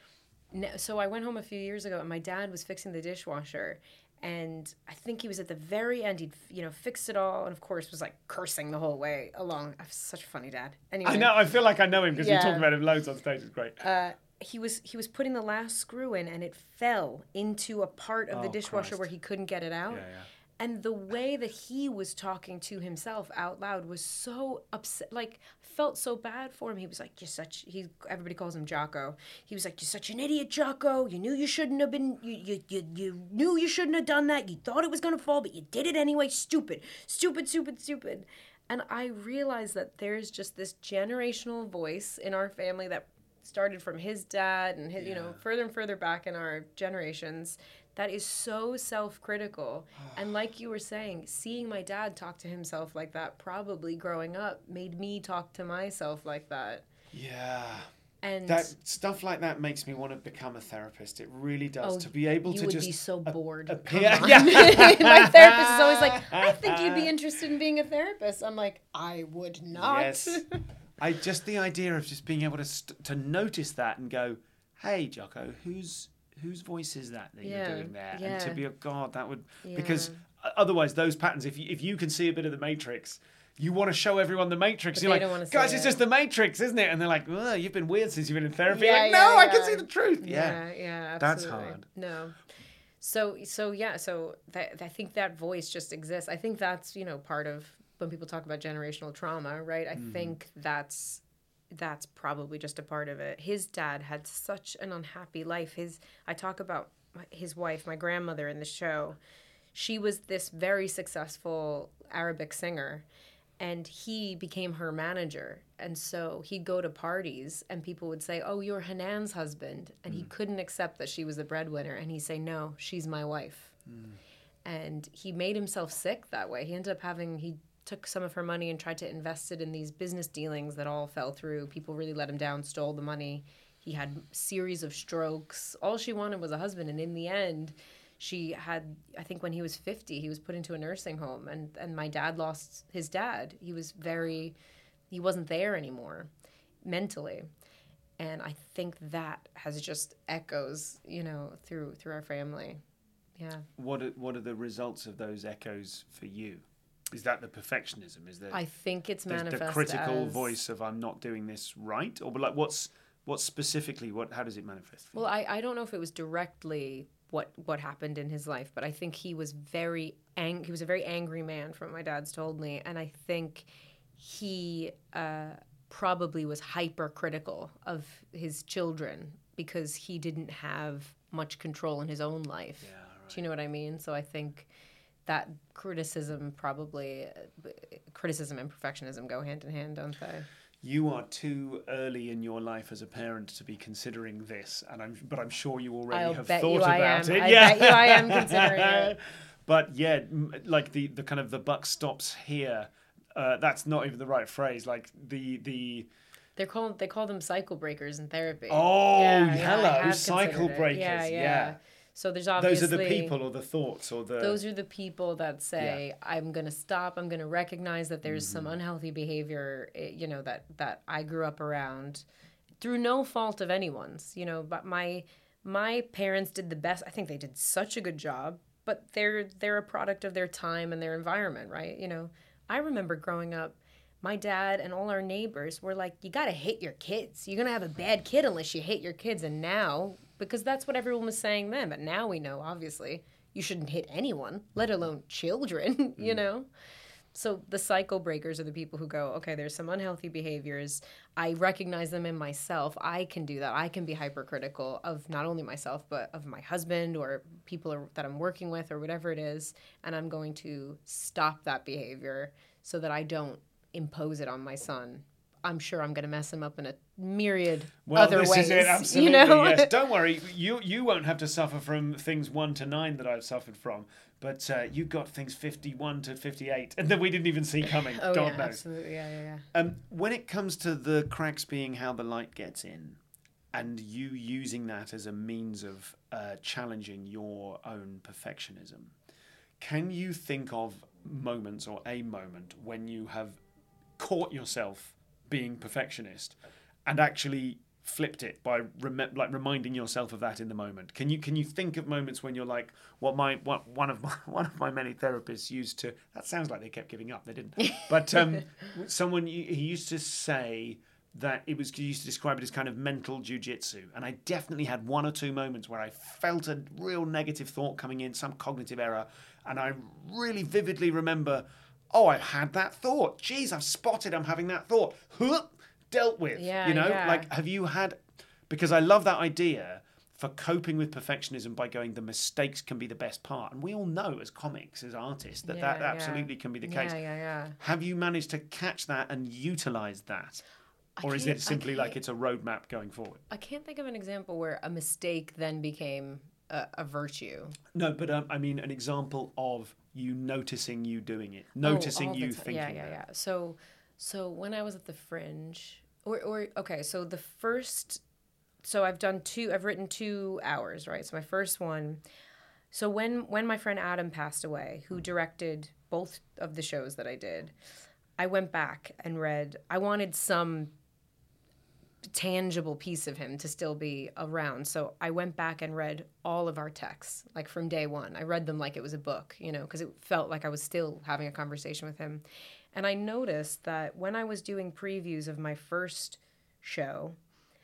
Speaker 3: No, so I went home a few years ago, and my dad was fixing the dishwasher, and I think he was at the very end. He'd you know fixed it all, and of course was like cursing the whole way along. I have such a funny dad. Anyway,
Speaker 1: I know. I feel like I know him because you
Speaker 3: Yeah.
Speaker 1: talk about him loads on stage. It's great.
Speaker 3: Uh, he was he was putting the last screw in, and it fell into a part of the
Speaker 1: Oh,
Speaker 3: dishwasher
Speaker 1: Christ.
Speaker 3: where he couldn't get it out.
Speaker 1: Yeah, yeah.
Speaker 3: And the way that he was talking to himself out loud was so upset. Like, felt so bad for him. He was like, "You're such." He everybody calls him Jocko. He was like, "You're such an idiot, Jocko. You knew you shouldn't have been. You you you, you knew you shouldn't have done that. You thought it was gonna fall, but you did it anyway. Stupid, stupid, stupid, stupid." And I realized that there's just this generational voice in our family that started from his dad and his, you know, further and further back in our generations, that is so self-critical. And like you were saying, seeing my dad talk to himself like that, probably growing up, made me talk to myself like that.
Speaker 1: Yeah.
Speaker 3: And
Speaker 1: That stuff like that makes me want to become a therapist. It really does.
Speaker 3: oh,
Speaker 1: to be able
Speaker 3: you
Speaker 1: to
Speaker 3: would
Speaker 1: just
Speaker 3: be so bored. Come
Speaker 1: appear-
Speaker 3: on.
Speaker 1: Yeah.
Speaker 3: My therapist is always like, "I think you'd be interested in being a therapist." I'm like, "I would not."
Speaker 1: Yes. I just the idea of just being able to st- to notice that and go, "Hey, Jocko, whose whose voice is that that
Speaker 3: Yeah,
Speaker 1: you're doing there?" And to
Speaker 3: yeah.
Speaker 1: be a God, that would because
Speaker 3: Yeah.
Speaker 1: uh, otherwise those patterns. If you if you can see a bit of the Matrix, you want to show everyone the Matrix.
Speaker 3: But
Speaker 1: You're
Speaker 3: they
Speaker 1: like,
Speaker 3: don't wanna
Speaker 1: guys,
Speaker 3: see
Speaker 1: it's
Speaker 3: it.
Speaker 1: just the Matrix, isn't it? And they're like, oh, you've been weird since you've been in therapy.
Speaker 3: Yeah,
Speaker 1: like,
Speaker 3: yeah,
Speaker 1: no, I
Speaker 3: yeah.
Speaker 1: can see the truth.
Speaker 3: Yeah,
Speaker 1: Yeah.
Speaker 3: yeah,
Speaker 1: That's
Speaker 3: absolutely.
Speaker 1: hard.
Speaker 3: No. So, so yeah, so that, I think that voice just exists. I think that's, you know, part of when people talk about generational trauma, right? I
Speaker 1: Mm-hmm.
Speaker 3: think that's that's probably just a part of it. His dad had such an unhappy life. His I talk about my- his wife, my grandmother in the show. She was this very successful Arabic singer, and he became her manager. And so he'd go to parties and people would say, oh, you're Hanan's husband. And he couldn't accept that she was the breadwinner. And he'd say, no, she's my wife. And he made himself sick that way. He ended up having, he took some of her money and tried to invest it in these business dealings that all fell through. People really let him down, stole the money. He had a series of strokes. All she wanted was a husband. And in the end, she had, I think when he was fifty, he was put into a nursing home. And, and my dad lost his dad. He was very, he wasn't there anymore mentally. And I think that has just echoes, you know, through through our family. Yeah.
Speaker 1: What are, what are the results of those echoes for you? Is that the perfectionism? Is there
Speaker 3: I think it's
Speaker 1: the,
Speaker 3: manifest
Speaker 1: the critical
Speaker 3: as,
Speaker 1: voice of I'm not doing this right? Or like what's what specifically, what how does it manifest for
Speaker 3: Well,
Speaker 1: you?
Speaker 3: I, I don't know if it was directly what what happened in his life, but I think he was very ang- he was a very angry man from what my dad's told me, and I think he uh, probably was hypercritical of his children because he didn't have much control in his own life.
Speaker 1: Yeah, right.
Speaker 3: Do you know what I mean? So I think that criticism probably uh, criticism and perfectionism go hand in hand, don't they?
Speaker 1: You are too early in your life as a parent to be considering this, and I'm but I'm sure you already
Speaker 3: I'll
Speaker 1: have
Speaker 3: bet
Speaker 1: thought
Speaker 3: you I
Speaker 1: about
Speaker 3: am.
Speaker 1: it.
Speaker 3: I
Speaker 1: yeah.
Speaker 3: bet you I am considering it.
Speaker 1: But yeah, m- like the, the kind of the buck stops here. Uh, that's not even the right phrase. Like the the
Speaker 3: They're called they call them cycle breakers in therapy.
Speaker 1: oh
Speaker 3: Yeah, yeah, I
Speaker 1: hello
Speaker 3: have
Speaker 1: cycle
Speaker 3: considered it.
Speaker 1: breakers.
Speaker 3: Yeah,
Speaker 1: Yeah,
Speaker 3: yeah. So there's
Speaker 1: those
Speaker 3: obviously
Speaker 1: are the people or the thoughts or the
Speaker 3: Those are the people that say, I'm going to stop. I'm going to recognize that there's some unhealthy behavior, eh, you know, that, that I grew up around through no fault of anyone's, you know, but my, my parents did the best. I think they did such a good job, but they're, they're a product of their time and their environment, right? You know, I remember growing up, my dad and all our neighbors were like, you got to hit your kids. You're going to have a bad kid unless you hit your kids. And now, because that's what everyone was saying then, but now we know, obviously, you shouldn't hit anyone, let alone children, you know? So the cycle breakers are the people who go, okay, there's some unhealthy behaviors. I recognize them in myself. I can do that. I can be hypercritical of not only myself, but of my husband or people that I'm working with or whatever it is. And I'm going to stop that behavior so that I don't impose it on my son. I'm sure I'm going to mess him up in a myriad
Speaker 1: well,
Speaker 3: other
Speaker 1: this
Speaker 3: ways.
Speaker 1: is it, absolutely.
Speaker 3: You know?
Speaker 1: Yes, don't worry. You you won't have to suffer from things one to nine that I've suffered from, but uh, you got things fifty-one to fifty-eight, and that we didn't even see coming.
Speaker 3: Oh,
Speaker 1: God
Speaker 3: yeah,
Speaker 1: knows.
Speaker 3: absolutely. Yeah, yeah, yeah.
Speaker 1: Um, when it comes to the cracks being how the light gets in, and you using that as a means of uh, challenging your own perfectionism, can you think of moments or a moment when you have caught yourself being perfectionist and actually flipped it by rem- like reminding yourself of that in the moment? Can you can you think of moments when you're like what my what one of my one of my many therapists used to, that sounds like they kept giving up, they didn't, but um someone he used to say that it was, he used to describe it as kind of mental jujitsu, and I definitely had one or two moments where I felt a real negative thought coming in, some cognitive error, and I really vividly remember, oh, I've had that thought. Geez, I've spotted I'm having that thought. Huh, dealt with.
Speaker 3: Yeah,
Speaker 1: you know,
Speaker 3: yeah.
Speaker 1: like, have you had, because I love that idea for coping with perfectionism by going, the mistakes can be the best part. And we all know as comics, as artists, that
Speaker 3: Yeah,
Speaker 1: that
Speaker 3: yeah.
Speaker 1: absolutely can be the case.
Speaker 3: Yeah, yeah, yeah.
Speaker 1: Have you managed to catch that and utilize that?
Speaker 3: I
Speaker 1: Or is
Speaker 3: can't-
Speaker 1: it
Speaker 3: I
Speaker 1: simply like
Speaker 3: can't-
Speaker 1: it's a roadmap going forward?
Speaker 3: I can't think of an example where a mistake then became a, a virtue.
Speaker 1: No, but um, I mean an example of you noticing you doing it,
Speaker 3: Oh,
Speaker 1: noticing
Speaker 3: all the
Speaker 1: you
Speaker 3: ti-
Speaker 1: thinking
Speaker 3: Yeah, yeah,
Speaker 1: that.
Speaker 3: yeah. So, so when I was at the Fringe, or, or okay, so the first, so I've done two, I've written two hours, right? So my first one, so when when my friend Adam passed away, who directed both of the shows that I did, I went back and read. I wanted some tangible piece of him to still be around. So I went back and read all of our texts, like from day one. I read them like it was a book, you know, because it felt like I was still having a conversation with him. And I noticed that when I was doing previews of my first show,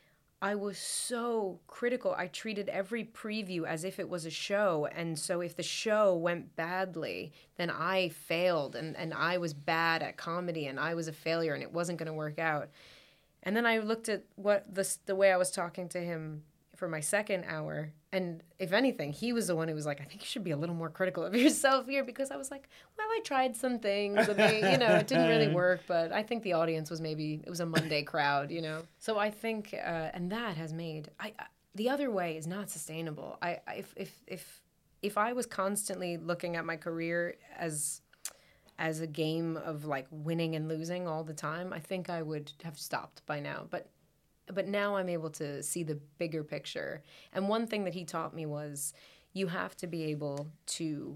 Speaker 3: I was so critical. I treated every preview as if it was a show. And so if the show went badly, then I failed and, and I was bad at comedy and I was a failure and it wasn't going to work out. And then I looked at what the, the way I was talking to him for my second hour. And if anything, he was the one who was like, I think you should be a little more critical of yourself here, because I was like, well, I tried some things. And they, you know, it didn't really work, but I think the audience was maybe, it was a Monday crowd, you know. So I think, uh, and that has made, I, I the other way is not sustainable. I, I if, if, if, if I was constantly looking at my career as, as a game of like winning and losing all the time, I think I would have stopped by now. But But now I'm able to see the bigger picture. And one thing that he taught me was you have to be able to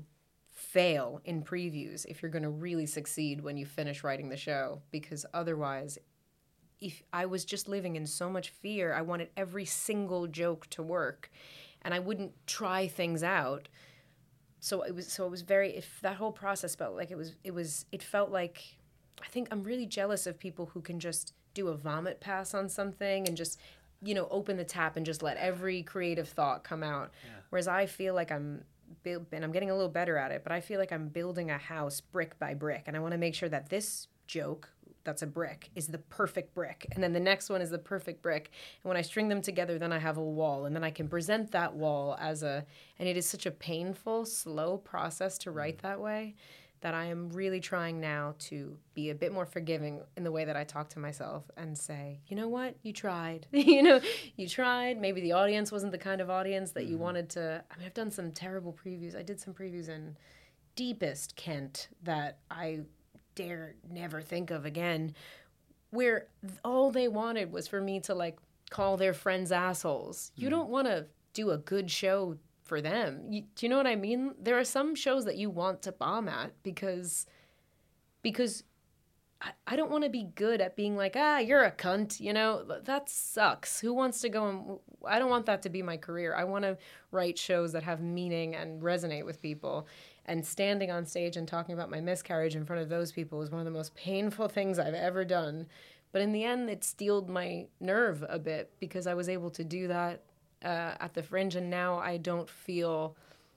Speaker 3: fail in previews if you're going to really succeed when you finish writing the show. Because otherwise, if I was just living in so much fear, I wanted every single joke to work. And I wouldn't try things out. So it was so it was very if that whole process felt like it was it was it felt like I think I'm really jealous of people who can just do a vomit pass on something and just, you know, open the tap and just let every creative thought come out. Yeah. Whereas I feel like I'm, and I'm getting a little better at it, but I feel like I'm building a house brick by brick. And I want to make sure that this joke that's a brick is the perfect brick. And then the next one is the perfect brick. And when I string them together, then I have a wall. And then I can present that wall as a, and it is such a painful, slow process to write that way, that I am really trying now to be a bit more forgiving in the way that I talk to myself and say, you know what, you tried. you know, you tried. Maybe the audience wasn't the kind of audience that you wanted to. I mean, I've done some terrible previews. I did some previews in deepest Kent that I dare never think of again, where all they wanted was for me to, like, call their friends assholes. You don't want to do a good show for them. You, do you know what I mean? There are some shows that you want to bomb at because because I, I don't want to be good at being like, ah, you're a cunt, you know? That sucks. Who wants to go and... I don't want that to be my career. I want to write shows that have meaning and resonate with people. And standing on stage and talking about my miscarriage in front of those people is one of the most painful things I've ever done. But in the end, it steeled my nerve a bit because I was able to do that Uh, at the Fringe, and now I don't feel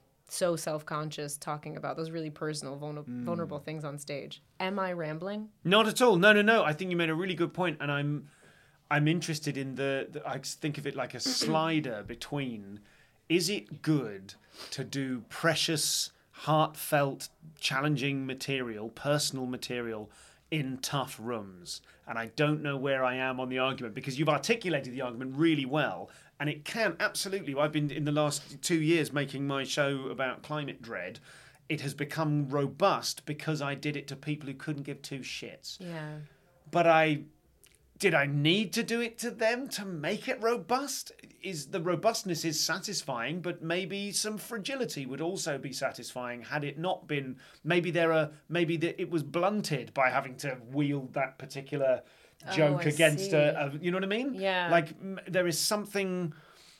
Speaker 3: so self-conscious talking about those really personal, vulner- mm. vulnerable things on stage. Am I rambling?
Speaker 1: Not at all. No, no, no. I think you made a really good point, and I'm, I'm interested in the. the I think of it like a slider between. Is it good to do precious, heartfelt, challenging material, personal material, in tough rooms? And I don't know where I am on the argument, because you've articulated the argument really well. And it can, absolutely. I've been, in the last two years, making my show about climate dread. It has become robust because I did it to people who couldn't give two shits.
Speaker 3: Yeah.
Speaker 1: But I... Did I need to do it to them to make it robust? Is the robustness is satisfying, but maybe some fragility would also be satisfying had it not been. Maybe there are maybe the, it was blunted by having to wield that particular joke
Speaker 3: oh,
Speaker 1: against a, a. You know what I mean?
Speaker 3: Yeah.
Speaker 1: Like m- there is something.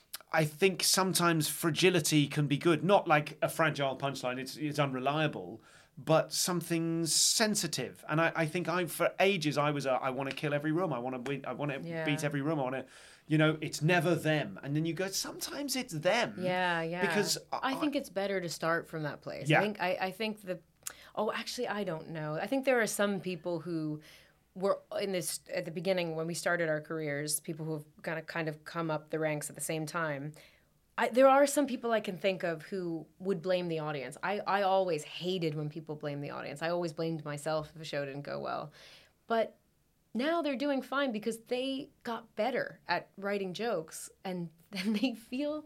Speaker 1: I think sometimes fragility can be good. Not like a fragile punchline. It's it's unreliable. But something sensitive, and I, I think I for ages I was a, I want to kill every room, I want to beat, I want to
Speaker 3: yeah.
Speaker 1: beat every room, I want to, you know, it's never them, and then you go sometimes it's them.
Speaker 3: Yeah, yeah.
Speaker 1: Because
Speaker 3: I, I think it's better to start from that place.
Speaker 1: Yeah.
Speaker 3: I think I, I think the, oh actually I don't know. I think there are some people who were in this at the beginning when we started our careers, people who have kind of kind of come up the ranks at the same time. I, there are some people I can think of who would blame the audience. I, I always hated when people blame the audience. I always blamed myself if a show didn't go well. But now they're doing fine because they got better at writing jokes, and then they feel,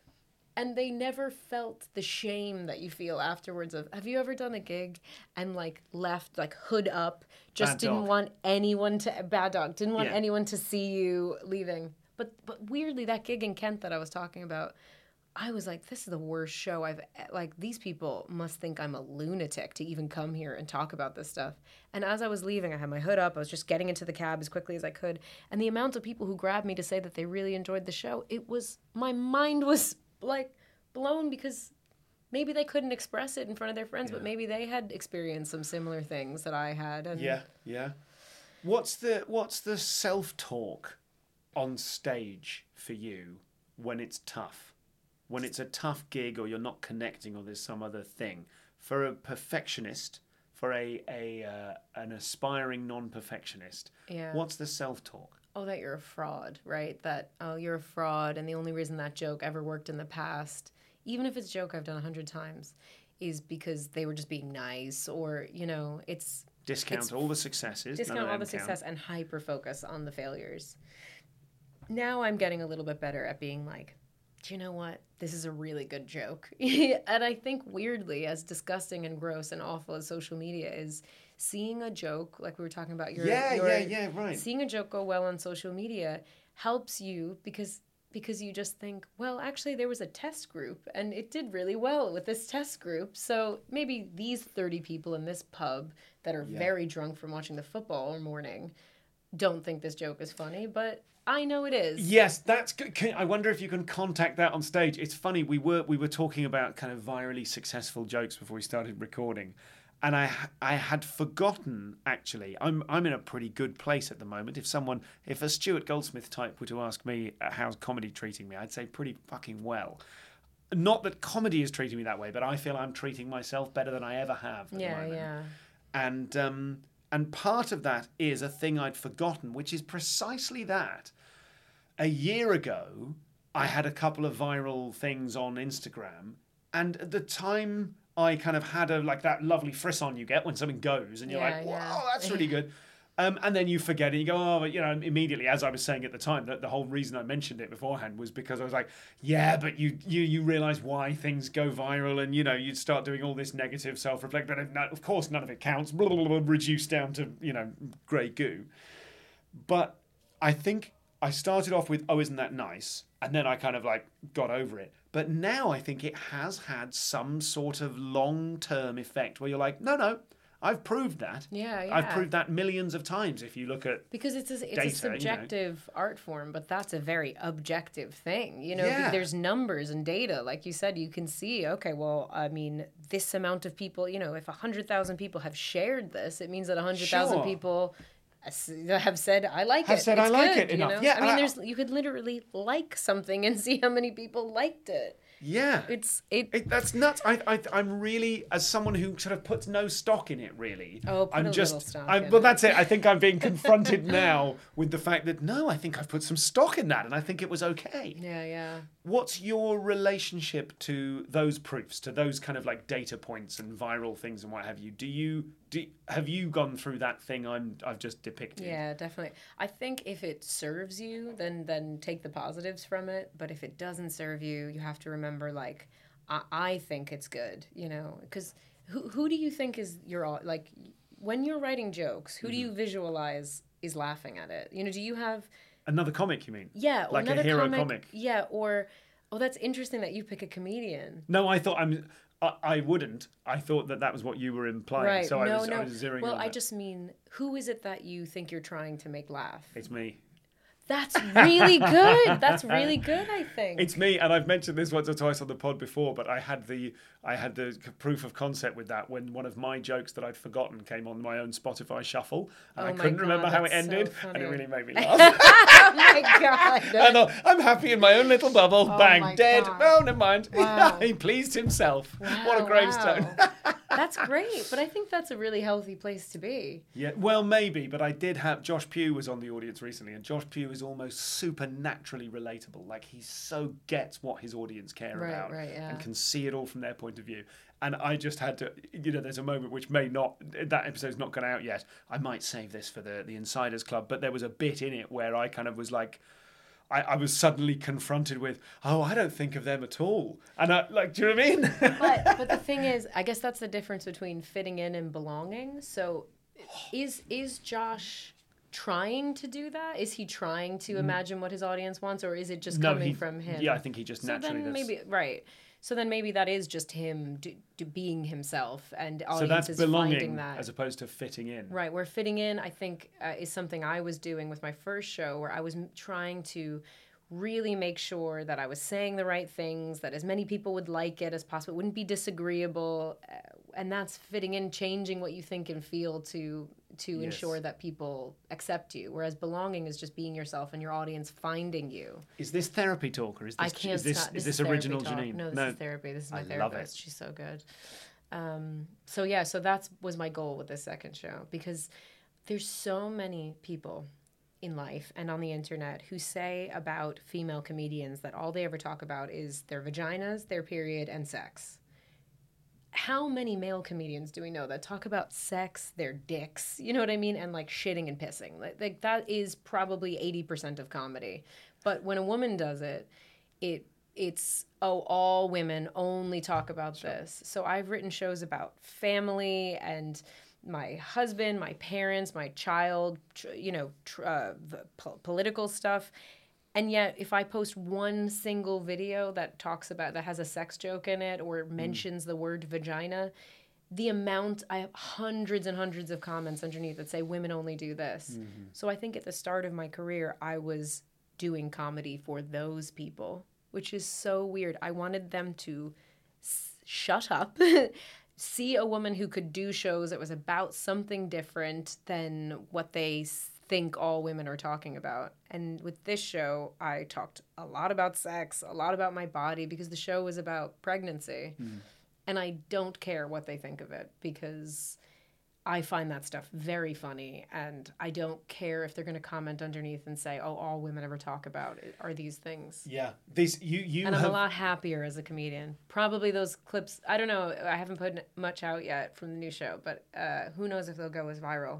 Speaker 3: and they never felt the shame that you feel afterwards of, have you ever done a gig and like left like hood up, just
Speaker 1: Bad
Speaker 3: didn't
Speaker 1: dog.
Speaker 3: want anyone to, bad dog, didn't want
Speaker 1: Yeah.
Speaker 3: anyone to see you leaving. But but weirdly, that gig in Kent that I was talking about, I was like, this is the worst show I've, like, these people must think I'm a lunatic to even come here and talk about this stuff. And as I was leaving, I had my hood up. I was just getting into the cab as quickly as I could. And the amount of people who grabbed me to say that they really enjoyed the show, it was, my mind was, like, blown because maybe they couldn't express it in front of their friends, yeah. but maybe they had experienced some similar things that I had. And
Speaker 1: yeah, yeah. What's the what's the self-talk on stage for you when it's tough? When it's a tough gig or you're not connecting or there's some other thing? For a perfectionist, for a, a uh, an aspiring non-perfectionist,
Speaker 3: yeah.
Speaker 1: what's the self-talk?
Speaker 3: Oh, that you're a fraud, right? That, oh, you're a fraud, and the only reason that joke ever worked in the past, even if it's a joke I've done a hundred times, is because they were just being nice, or, you know, it's...
Speaker 1: Discount
Speaker 3: it's,
Speaker 1: all the successes.
Speaker 3: Discount all the success count. And hyper-focus on the failures. Now I'm getting a little bit better at being like, do you know what? This is a really good joke. And I think weirdly, as disgusting and gross and awful as social media is, seeing a joke, like we were talking about your...
Speaker 1: Yeah,
Speaker 3: your,
Speaker 1: yeah, yeah, right.
Speaker 3: Seeing a joke go well on social media helps you because because you just think, well, actually there was a test group and it did really well with this test group. So maybe these thirty people in this pub that are yeah. very drunk from watching the football all morning don't think this joke is funny, but... I know it is.
Speaker 1: Yes, that's good. Can, I wonder if you can contact that on stage. It's funny, we were we were talking about kind of virally successful jokes before we started recording, and I I had forgotten, actually. I'm I'm in a pretty good place at the moment. If someone, if a Stuart Goldsmith type were to ask me uh, how's comedy treating me, I'd say pretty fucking well. Not that comedy is treating me that way, but I feel I'm treating myself better than I ever have at
Speaker 3: yeah,
Speaker 1: the moment.
Speaker 3: Yeah,
Speaker 1: And um and part of that is a thing I'd forgotten, which is precisely that. A year ago, I had a couple of viral things on Instagram, and at the time I kind of had a like that lovely frisson you get when something goes, and you're
Speaker 3: yeah,
Speaker 1: like, "Wow,
Speaker 3: yeah.
Speaker 1: that's really good." Um, and then you forget it. You go, "Oh, but, you know." Immediately, as I was saying at the time, that the whole reason I mentioned it beforehand was because I was like, "Yeah, but you you you realise why things go viral, and you know you start doing all this negative self-reflect, but of course none of it counts." Blah, blah, blah, reduced down to you know grey goo. But I think. I started off with, oh, isn't that nice? And then I kind of like got over it. But now I think it has had some sort of long-term effect where you're like, no, no, I've proved that.
Speaker 3: Yeah, yeah.
Speaker 1: I've proved that millions of times if you look at
Speaker 3: Because it's a, it's
Speaker 1: data,
Speaker 3: a subjective you know. art form, but that's a very objective thing. You know,
Speaker 1: yeah.
Speaker 3: there's numbers and data. Like you said, you can see, okay, well, I mean, this amount of people, you know, if one hundred thousand people have shared this, it means that one hundred thousand
Speaker 1: sure.
Speaker 3: people... have said I like
Speaker 1: have
Speaker 3: it.
Speaker 1: said
Speaker 3: it's
Speaker 1: I like
Speaker 3: good,
Speaker 1: it enough.
Speaker 3: You know?
Speaker 1: Yeah,
Speaker 3: I mean,
Speaker 1: I,
Speaker 3: there's you could literally like something and see how many people liked it.
Speaker 1: Yeah,
Speaker 3: it's it.
Speaker 1: it that's nuts. I, I I'm really, as someone who sort of puts no stock in it, really.
Speaker 3: Oh, put
Speaker 1: I'm
Speaker 3: a
Speaker 1: just.
Speaker 3: little stock
Speaker 1: I'm,
Speaker 3: in
Speaker 1: well,
Speaker 3: it.
Speaker 1: that's it. I think I'm being confronted now with the fact that no, I think I've put some stock in that, and I think it was okay.
Speaker 3: Yeah, yeah.
Speaker 1: What's your relationship to those proofs, to those kind of like data points and viral things and what have you? Do you do have you gone through that thing I'm I've just depicted?
Speaker 3: Yeah, definitely. I think if it serves you, then then take the positives from it. But if it doesn't serve you, you have to remember, like, I, I think it's good, you know, because who who do you think is your like when you're writing jokes? Who mm-hmm. do you visualize is laughing at it? You know, do you have
Speaker 1: another comic? You mean?
Speaker 3: Yeah, or
Speaker 1: like
Speaker 3: another
Speaker 1: a hero
Speaker 3: comic,
Speaker 1: comic.
Speaker 3: Yeah, or oh, that's interesting that you pick a comedian.
Speaker 1: No, I thought I'm. I, I wouldn't. I thought that that was what you were implying.
Speaker 3: Right.
Speaker 1: So
Speaker 3: no,
Speaker 1: I was,
Speaker 3: no.
Speaker 1: I was zeroing
Speaker 3: well,
Speaker 1: on
Speaker 3: I
Speaker 1: that.
Speaker 3: just mean, who is it that you think you're trying to make laugh?
Speaker 1: It's me.
Speaker 3: That's really good. That's really good, I think.
Speaker 1: It's me, and I've mentioned this once or twice on the pod before, but I had the I had the proof of concept with that when one of my jokes that I'd forgotten came on my own Spotify shuffle, and
Speaker 3: oh
Speaker 1: I couldn't
Speaker 3: God,
Speaker 1: remember how it
Speaker 3: so
Speaker 1: ended,
Speaker 3: funny.
Speaker 1: and it really made me laugh.
Speaker 3: Oh my God.
Speaker 1: And I, I'm happy in my own little bubble.
Speaker 3: Oh
Speaker 1: Bang,
Speaker 3: my
Speaker 1: dead.
Speaker 3: God.
Speaker 1: Oh, never mind.
Speaker 3: Wow.
Speaker 1: He pleased himself.
Speaker 3: Wow,
Speaker 1: What a gravestone.
Speaker 3: Wow. That's great, but I think that's a really healthy place to be.
Speaker 1: Yeah, well, maybe, but I did have Josh Pugh was on the audience recently, and Josh Pugh is almost supernaturally relatable. Like, he so gets what his audience care
Speaker 3: Right,
Speaker 1: about
Speaker 3: right, yeah.
Speaker 1: and can see it all from their point of view. And I just had to, you know, there's a moment which may not, that episode's not gone out yet. I might save this for the, the Insiders Club, but there was a bit in it where I kind of was like, I, I was suddenly confronted with, oh, I don't think of them at all. And I, like, do you know what I mean?
Speaker 3: But but the thing is, I guess that's the difference between fitting in and belonging. So is is Josh trying to do that? Is he trying to imagine what his audience wants, or is it just
Speaker 1: No,
Speaker 3: coming
Speaker 1: he-
Speaker 3: from him?
Speaker 1: Yeah, I think he just
Speaker 3: so
Speaker 1: naturally
Speaker 3: then
Speaker 1: does.
Speaker 3: maybe right. So then maybe that is just him do, do being himself, and
Speaker 1: So
Speaker 3: audiences
Speaker 1: that's belonging
Speaker 3: finding that.
Speaker 1: as opposed to fitting in.
Speaker 3: Right, where fitting in, I think, uh, is something I was doing with my first show, where I was m- trying to really make sure that I was saying the right things, that as many people would like it as possible, it wouldn't be disagreeable. Uh, and that's fitting in, changing what you think and feel to to
Speaker 1: Yes.
Speaker 3: ensure that people accept you. Whereas belonging is just being yourself and your audience finding you.
Speaker 1: Is this therapy talk, or is this
Speaker 3: I can't
Speaker 1: is this
Speaker 3: stop.
Speaker 1: is
Speaker 3: This
Speaker 1: this
Speaker 3: is
Speaker 1: original
Speaker 3: therapy talk.
Speaker 1: Janine?
Speaker 3: No, this is therapy. This is my
Speaker 1: I love
Speaker 3: therapist.
Speaker 1: it.
Speaker 3: She's so good. Um, so yeah, so that was my goal with this second show, because there's so many people in life and on the internet who say about female comedians that all they ever talk about is their vaginas, their period, and sex. How many male comedians do we know that talk about sex, their dicks, you know what I mean, and like shitting and pissing? Like, like that is probably eighty percent of comedy. But when a woman does it, it it's, oh, all women only talk about sure. this. So I've written shows about family and my husband, my parents, my child, tr- you know, tr- uh, po- political stuff. And yet, if I post one single video that talks about, that has a sex joke in it or mentions mm. the word vagina, the amount, I have hundreds and hundreds of comments underneath that say women only do this. Mm-hmm. So I think at the start of my career, I was doing comedy for those people, which is so weird. I wanted them to s- shut up, see a woman who could do shows that was about something different than what they think all women are talking about. And with this show, I talked a lot about sex, a lot about my body, because the show was about pregnancy. Mm. And I don't care what they think of it, because I find that stuff very funny, and I don't care if they're going to comment underneath and say, oh, all women ever talk about it are these things.
Speaker 1: Yeah. These, you, you
Speaker 3: and
Speaker 1: have...
Speaker 3: I'm a lot happier as a comedian. Probably those clips, I don't know, I haven't put much out yet from the new show, but uh, who knows if they'll go as viral.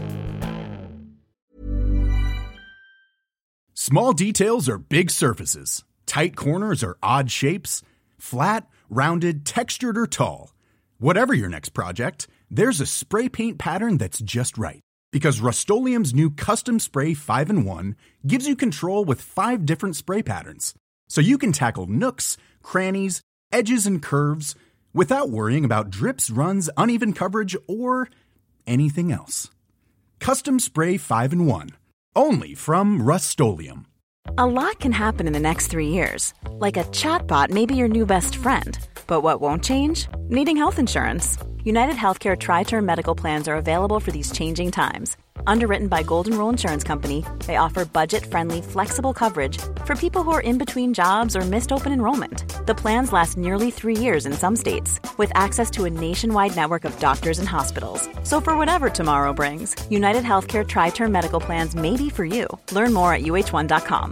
Speaker 2: Small details are big surfaces. Tight corners are odd shapes. Flat, rounded, textured, or tall. Whatever your next project, there's a spray paint pattern that's just right. Because Rust-Oleum's new Custom Spray five in one gives you control with five different spray patterns. So you can tackle nooks, crannies, edges, and curves without worrying about drips, runs, uneven coverage, or anything else. Custom Spray five in one. Only from Rust-Oleum.
Speaker 4: A lot can happen in the next three years. Like a chatbot may be your new best friend. But what won't change? Needing health insurance. United Healthcare Tri-Term Medical Plans are available for these changing times. Underwritten by Golden Rule Insurance Company, they offer budget-friendly, flexible coverage for people who are in between jobs or missed open enrollment. The plans last nearly three years in some states, with access to a nationwide network of doctors and hospitals. So for whatever tomorrow brings, United Healthcare Tri-Term Medical Plans may be for you. Learn more at U H one dot com.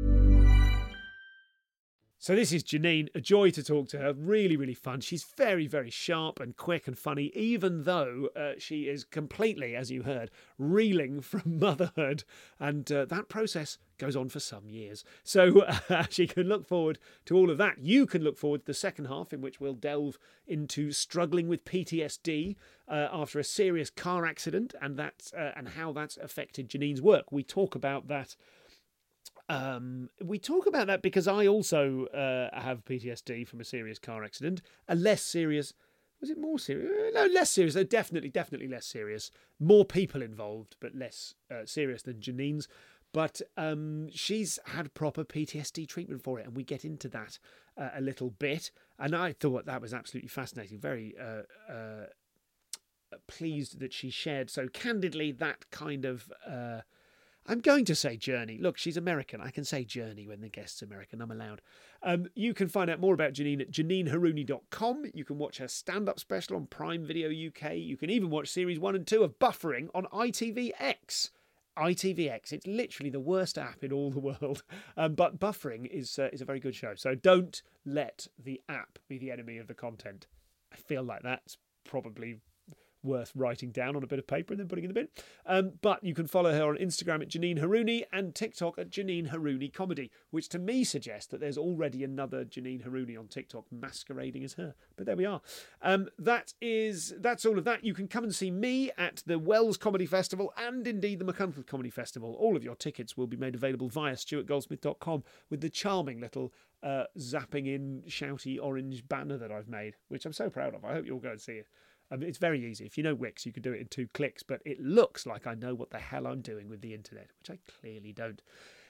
Speaker 1: So this is Janine, a joy to talk to her, really, really fun. She's very, very sharp and quick and funny, even though uh, she is completely, as you heard, reeling from motherhood. And uh, that process goes on for some years. So uh, she can look forward to all of that. You can look forward to the second half, in which we'll delve into struggling with P T S D uh, after a serious car accident, and, that's, uh, and how that's affected Janine's work. We talk about that. Um, we talk about that because I also uh, have P T S D from a serious car accident. A less serious... Was it more serious? No, less serious. No, definitely, definitely less serious. More people involved, but less uh, serious than Janine's. But um, she's had proper P T S D treatment for it, and we get into that uh, a little bit. And I thought that was absolutely fascinating. Very uh, uh, pleased that she shared so candidly that kind of... Uh, I'm going to say journey. Look, she's American. I can say journey when the guest's American. I'm allowed. Um, you can find out more about Janine at janine haruni dot com. You can watch her stand-up special on Prime Video U K. You can even watch series one and two of Buffering on I T V X. I T V X. It's literally the worst app in all the world. Um, but Buffering is, uh, is a very good show. So don't let the app be the enemy of the content. I feel like that's probably worth writing down on a bit of paper and then putting in the bin. Um, but you can follow her on Instagram at Janine Haruni and TikTok at Janine Haruni Comedy, which to me suggests that there's already another Janine Haruni on TikTok masquerading as her. But there we are. Um, that is, that's all of that. You can come and see me at the Wells Comedy Festival and indeed the Machynlleth Comedy Festival. All of your tickets will be made available via stuart goldsmith dot com with the charming little uh, zapping in shouty orange banner that I've made, which I'm so proud of. I hope you'll go and see it. Um, it's very easy. If you know Wix, you can do it in two clicks, but it looks like I know what the hell I'm doing with the internet, which I clearly don't.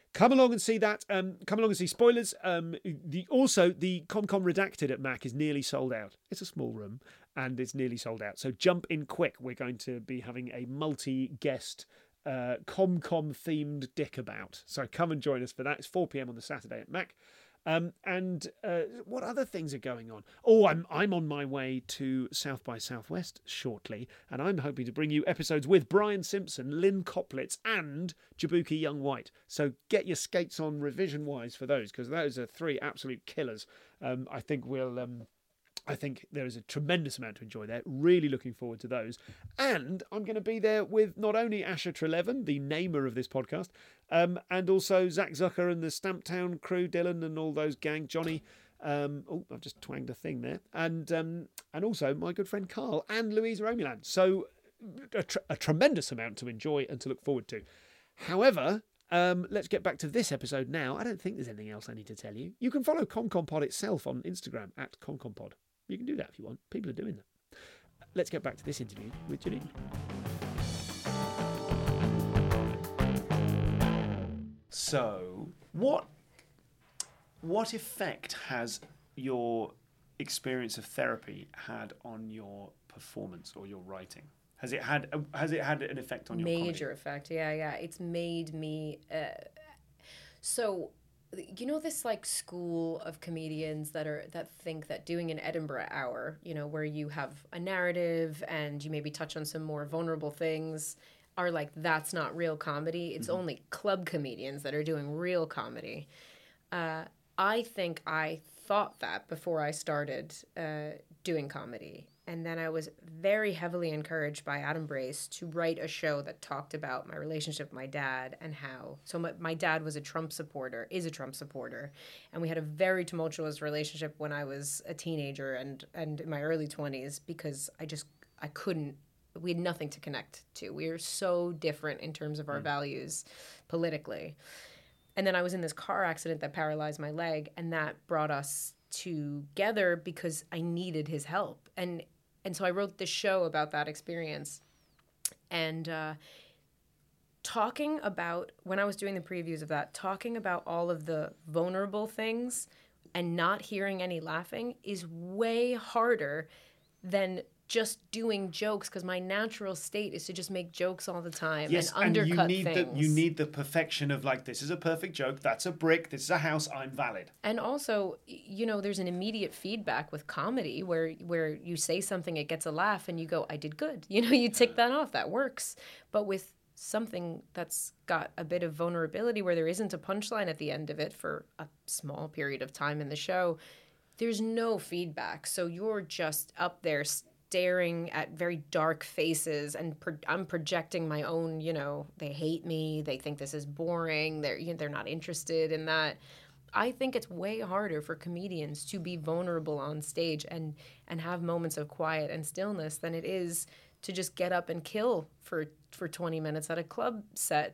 Speaker 1: come along and see that. Um, come along and see spoilers. Um, the also the ComCom Redacted at Mac is nearly sold out. It's a small room and it's nearly sold out. So jump in quick. We're going to be having a multi-guest uh, ComCom themed dick about. So come and join us for that. It's four p.m. on the Saturday at Mac. Um, and uh, what other things are going on? Oh, I'm I'm on my way to South by Southwest shortly, and I'm hoping to bring you episodes with Brian Simpson, Lynn Coplitz, and Jabuki Young White. So get your skates on revision-wise for those, because those are three absolute killers. Um, I think we'll. Um, I think there is a tremendous amount to enjoy there. Really looking forward to those. And I'm going to be there with not only Asher Treleaven, the namer of this podcast, um, and also Zach Zucker and the Stamptown crew, Dylan and all those gang, Johnny. Um, oh, I've just twanged a thing there. And um, and also my good friend Carl and Louise Romulan. So a, tr- a tremendous amount to enjoy and to look forward to. However, Um, let's get back to this episode now. I don't think there's anything else I need to tell you. You can follow ComComPod itself on Instagram at ComComPod. You can do that if you want. People are doing that. Let's get back to this interview with Janine. So, what what effect has your experience of therapy had on your performance or your writing? Has it had has it had an effect on your
Speaker 3: major
Speaker 1: comedy?
Speaker 3: effect? Yeah, yeah. It's made me. Uh, so, you know, this like school of comedians that are that think that doing an Edinburgh hour, you know, where you have a narrative and you maybe touch on some more vulnerable things, are like that's not real comedy. It's mm-hmm. only club comedians that are doing real comedy. Uh, I think I thought that before I started uh, doing comedy. And then I was very heavily encouraged by Adam Brace to write a show that talked about my relationship with my dad and how... So my, my dad was a Trump supporter, is a Trump supporter. And we had a very tumultuous relationship when I was a teenager and, and in my early twenties because I just, I couldn't, we had nothing to connect to. We were so different in terms of our mm. values politically. And then I was in this car accident that paralyzed my leg, and that brought us together because I needed his help. And And so I wrote this show about that experience. And uh, talking about, when I was doing the previews of that, talking about all of the vulnerable things and not hearing any laughing is way harder than just doing jokes, because my natural state is to just make jokes all the time
Speaker 1: yes,
Speaker 3: and undercut
Speaker 1: and you need
Speaker 3: things.
Speaker 1: The, you need the perfection of like, this is a perfect joke, that's a brick, this is a house, I'm valid.
Speaker 3: And also, you know, there's an immediate feedback with comedy where where you say something, it gets a laugh, and you go, I did good. You know, you tick that off, that works. But with something that's got a bit of vulnerability where there isn't a punchline at the end of it for a small period of time in the show, there's no feedback. So you're just up there staring at very dark faces, and pro- I'm projecting my own, you know, they hate me, they think this is boring, they're, you know, they're not interested in that. I think it's way harder for comedians to be vulnerable on stage and, and have moments of quiet and stillness than it is to just get up and kill for, for twenty minutes at a club set.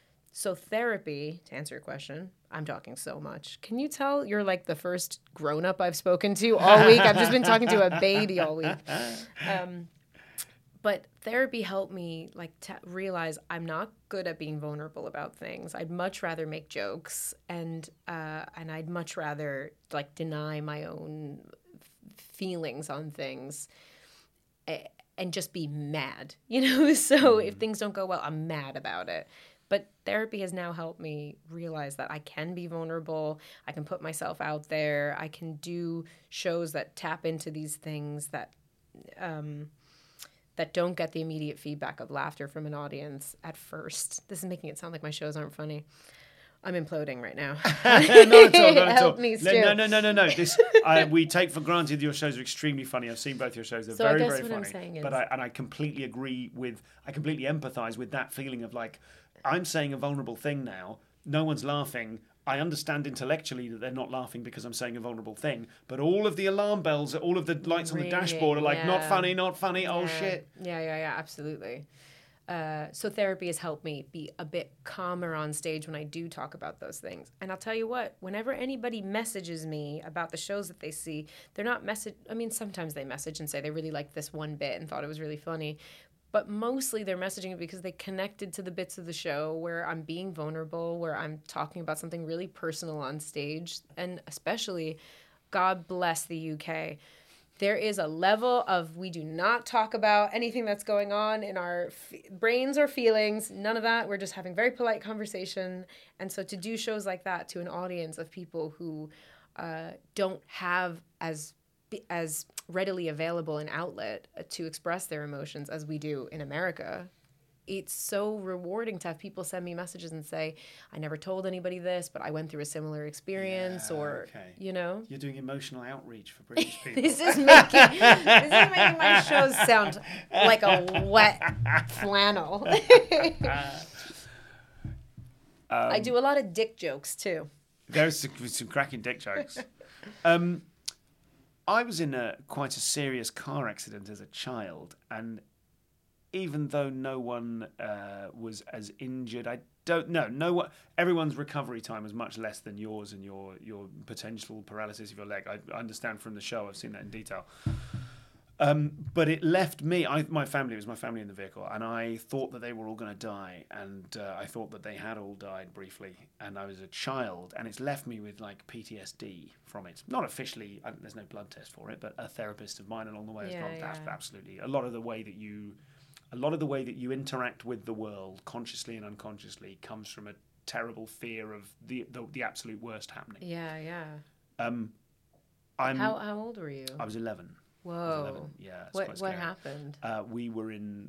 Speaker 3: So therapy, to answer your question, I'm talking so much. Can you tell you're like the first grown-up I've spoken to all week? I've just been talking to a baby all week. Um, but therapy helped me like t- realize I'm not good at being vulnerable about things. I'd much rather make jokes, and uh, and I'd much rather like deny my own f- feelings on things and, and just be mad, you know? So mm. if things don't go well, I'm mad about it. But therapy has now helped me realize that I can be vulnerable. I can put myself out there. I can do shows that tap into these things that um, that don't get the immediate feedback of laughter from an audience at first. This is making it sound like my shows aren't funny. I'm imploding right now.
Speaker 1: not at all, not at
Speaker 3: Help
Speaker 1: all.
Speaker 3: me, Stu.
Speaker 1: No, no, no, no, no. This, I, we take for granted your shows are extremely funny. I've seen both your shows. They're
Speaker 3: So
Speaker 1: very,
Speaker 3: I guess
Speaker 1: very
Speaker 3: what
Speaker 1: funny.
Speaker 3: I'm saying is-
Speaker 1: But I, and I completely agree with, I completely empathise with that feeling of like, I'm saying a vulnerable thing now. No one's laughing. I understand intellectually that they're not laughing because I'm saying a vulnerable thing. But all of the alarm bells, all of the lights on the
Speaker 3: Ringing,
Speaker 1: dashboard are like,
Speaker 3: yeah.
Speaker 1: not funny, not funny. Oh,
Speaker 3: Yeah.
Speaker 1: shit.
Speaker 3: Yeah, yeah, yeah, absolutely. Uh, so therapy has helped me be a bit calmer on stage when I do talk about those things. And I'll tell you what, whenever anybody messages me about the shows that they see, they're not message. I mean, sometimes they message and say they really liked this one bit and thought it was really funny. But mostly they're messaging it because they connected to the bits of the show where I'm being vulnerable, where I'm talking about something really personal on stage. And especially, God bless the U K. There is a level of we do not talk about anything that's going on in our f- brains or feelings. None of that. We're just having very polite conversation. And so to do shows like that to an audience of people who uh, don't have as as readily available an outlet to express their emotions as we do in America, it's so rewarding to have people send me messages and say, I never told anybody this, but I went through a similar experience,
Speaker 1: Yeah,
Speaker 3: or,
Speaker 1: okay.
Speaker 3: you know.
Speaker 1: You're doing emotional outreach for British people.
Speaker 3: This is making this is making my shows sound like a wet flannel.
Speaker 1: Um,
Speaker 3: I do a lot of dick jokes, too.
Speaker 1: There's some, some cracking dick jokes. Um, I was in a quite a serious car accident as a child, and even though no one uh, was as injured, I don't know. No one. Everyone's recovery time was much less than yours and your your potential paralysis of your leg. I understand from the show. I've seen that in detail. Um, but it left me. I, my family it was my family in the vehicle, and I thought that they were all going to die, and uh, I thought that they had all died briefly. And I was a child, and it's left me with like P T S D from it. Not officially. I, there's no blood test for it, but a therapist of mine along the way has
Speaker 3: Yeah,
Speaker 1: gone.
Speaker 3: yeah.
Speaker 1: That's absolutely a lot of the way that you. A lot of the way that you interact with the world, consciously and unconsciously, comes from a terrible fear of the the, the absolute worst happening.
Speaker 3: Yeah, yeah.
Speaker 1: Um, I'm.
Speaker 3: How how old were you?
Speaker 1: I was eleven.
Speaker 3: Whoa.
Speaker 1: I was eleven. Yeah. It's
Speaker 3: What
Speaker 1: quite
Speaker 3: what
Speaker 1: scary.
Speaker 3: happened?
Speaker 1: Uh, we were in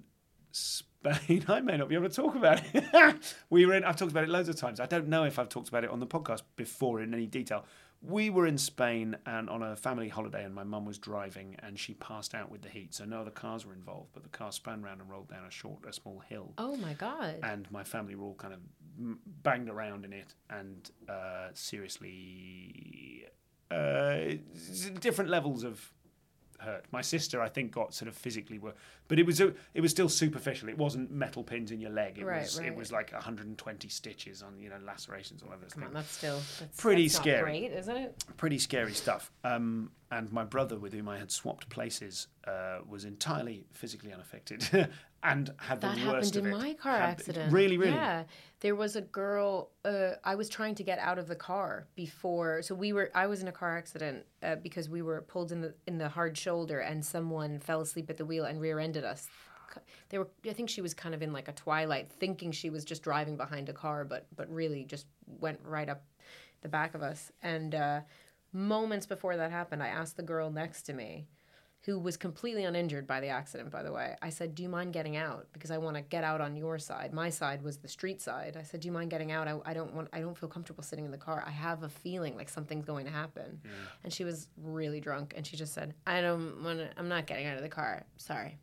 Speaker 1: Spain. I may not be able to talk about it. we were in. I've talked about it loads of times. I don't know if I've talked about it on the podcast before in any detail. We were in Spain and on a family holiday, and my mum was driving, and she passed out with the heat. So no other cars were involved, but the car spun round and rolled down a short, a small hill.
Speaker 3: Oh my God.
Speaker 1: And my family were all kind of m- banged around in it, and uh, seriously, uh, different levels of hurt. My sister, I think, got sort of physically worse, but it was a, it was still superficial. It wasn't metal pins in your leg. It
Speaker 3: Right,
Speaker 1: was
Speaker 3: right.
Speaker 1: it was like one hundred twenty stitches on, you know, lacerations or whatever.
Speaker 3: Come on, that's still that's,
Speaker 1: Pretty
Speaker 3: that's
Speaker 1: scary.
Speaker 3: Not great, isn't it?
Speaker 1: Pretty scary stuff. Um, and my brother, with whom I had swapped places, uh, was entirely physically unaffected and had the
Speaker 3: That
Speaker 1: worst
Speaker 3: happened
Speaker 1: of
Speaker 3: in
Speaker 1: it.
Speaker 3: my car
Speaker 1: Had-
Speaker 3: accident.
Speaker 1: Really, really.
Speaker 3: Yeah, there was a girl. Uh, I was trying to get out of the car before, so we were. I was in a car accident uh, because we were pulled in the in the hard shoulder, and someone fell asleep at the wheel and rear-ended us. They were. I think she was kind of in like a twilight, thinking she was just driving behind a car, but but really just went right up the back of us. And uh, moments before that happened, I asked the girl next to me, who was completely uninjured by the accident, by the way. I said, do you mind getting out? Because I want to get out on your side. My side was the street side. I said, do you mind getting out? I, I don't want. I don't feel comfortable sitting in the car. I have a feeling like something's going to happen. Yeah. And she was really drunk, and she just said, I don't want to, I'm not getting out of the car. Sorry.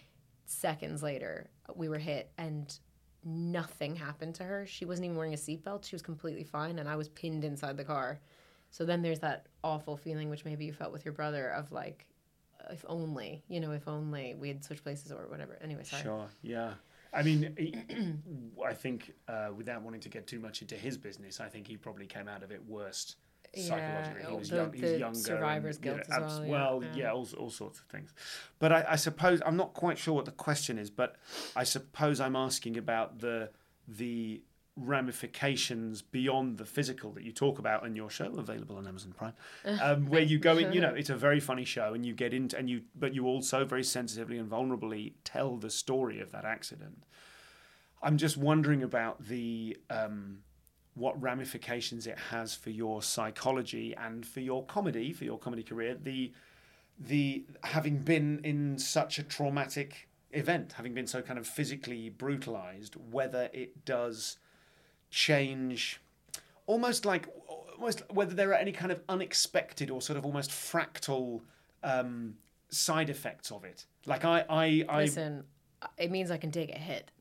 Speaker 3: Seconds later, we were hit, and nothing happened to her. She wasn't even wearing a seatbelt. She was completely fine, and I was pinned inside the car. So then there's that awful feeling, which maybe you felt with your brother, of like, if only, you know, if only we had switched places or whatever. Anyway, sorry.
Speaker 1: Sure, yeah. I mean, he, I think uh, without wanting to get too much into his business, I think he probably came out of it worst psychologically.
Speaker 3: Yeah,
Speaker 1: he was
Speaker 3: the,
Speaker 1: young, he's
Speaker 3: the
Speaker 1: younger.
Speaker 3: survivor's
Speaker 1: and, you
Speaker 3: guilt
Speaker 1: know,
Speaker 3: as
Speaker 1: abs-
Speaker 3: well. Yeah,
Speaker 1: well,
Speaker 3: yeah.
Speaker 1: yeah, all, all sorts of things. But I, I suppose, I'm not quite sure what the question is, but I suppose I'm asking about the the ramifications beyond the physical that you talk about in your show, available on Amazon Prime, um, where you go in, you know, it's a very funny show, and you get into, and you, but you also very sensitively and vulnerably tell the story of that accident. I'm just wondering about the um, what ramifications it has for your psychology and for your comedy, for your comedy career. The the having been in such a traumatic event, having been so kind of physically brutalized, whether it does change, almost like almost whether there are any kind of unexpected or sort of almost fractal um, side effects of it. Like I, I, I
Speaker 3: Listen, it means I can take a hit.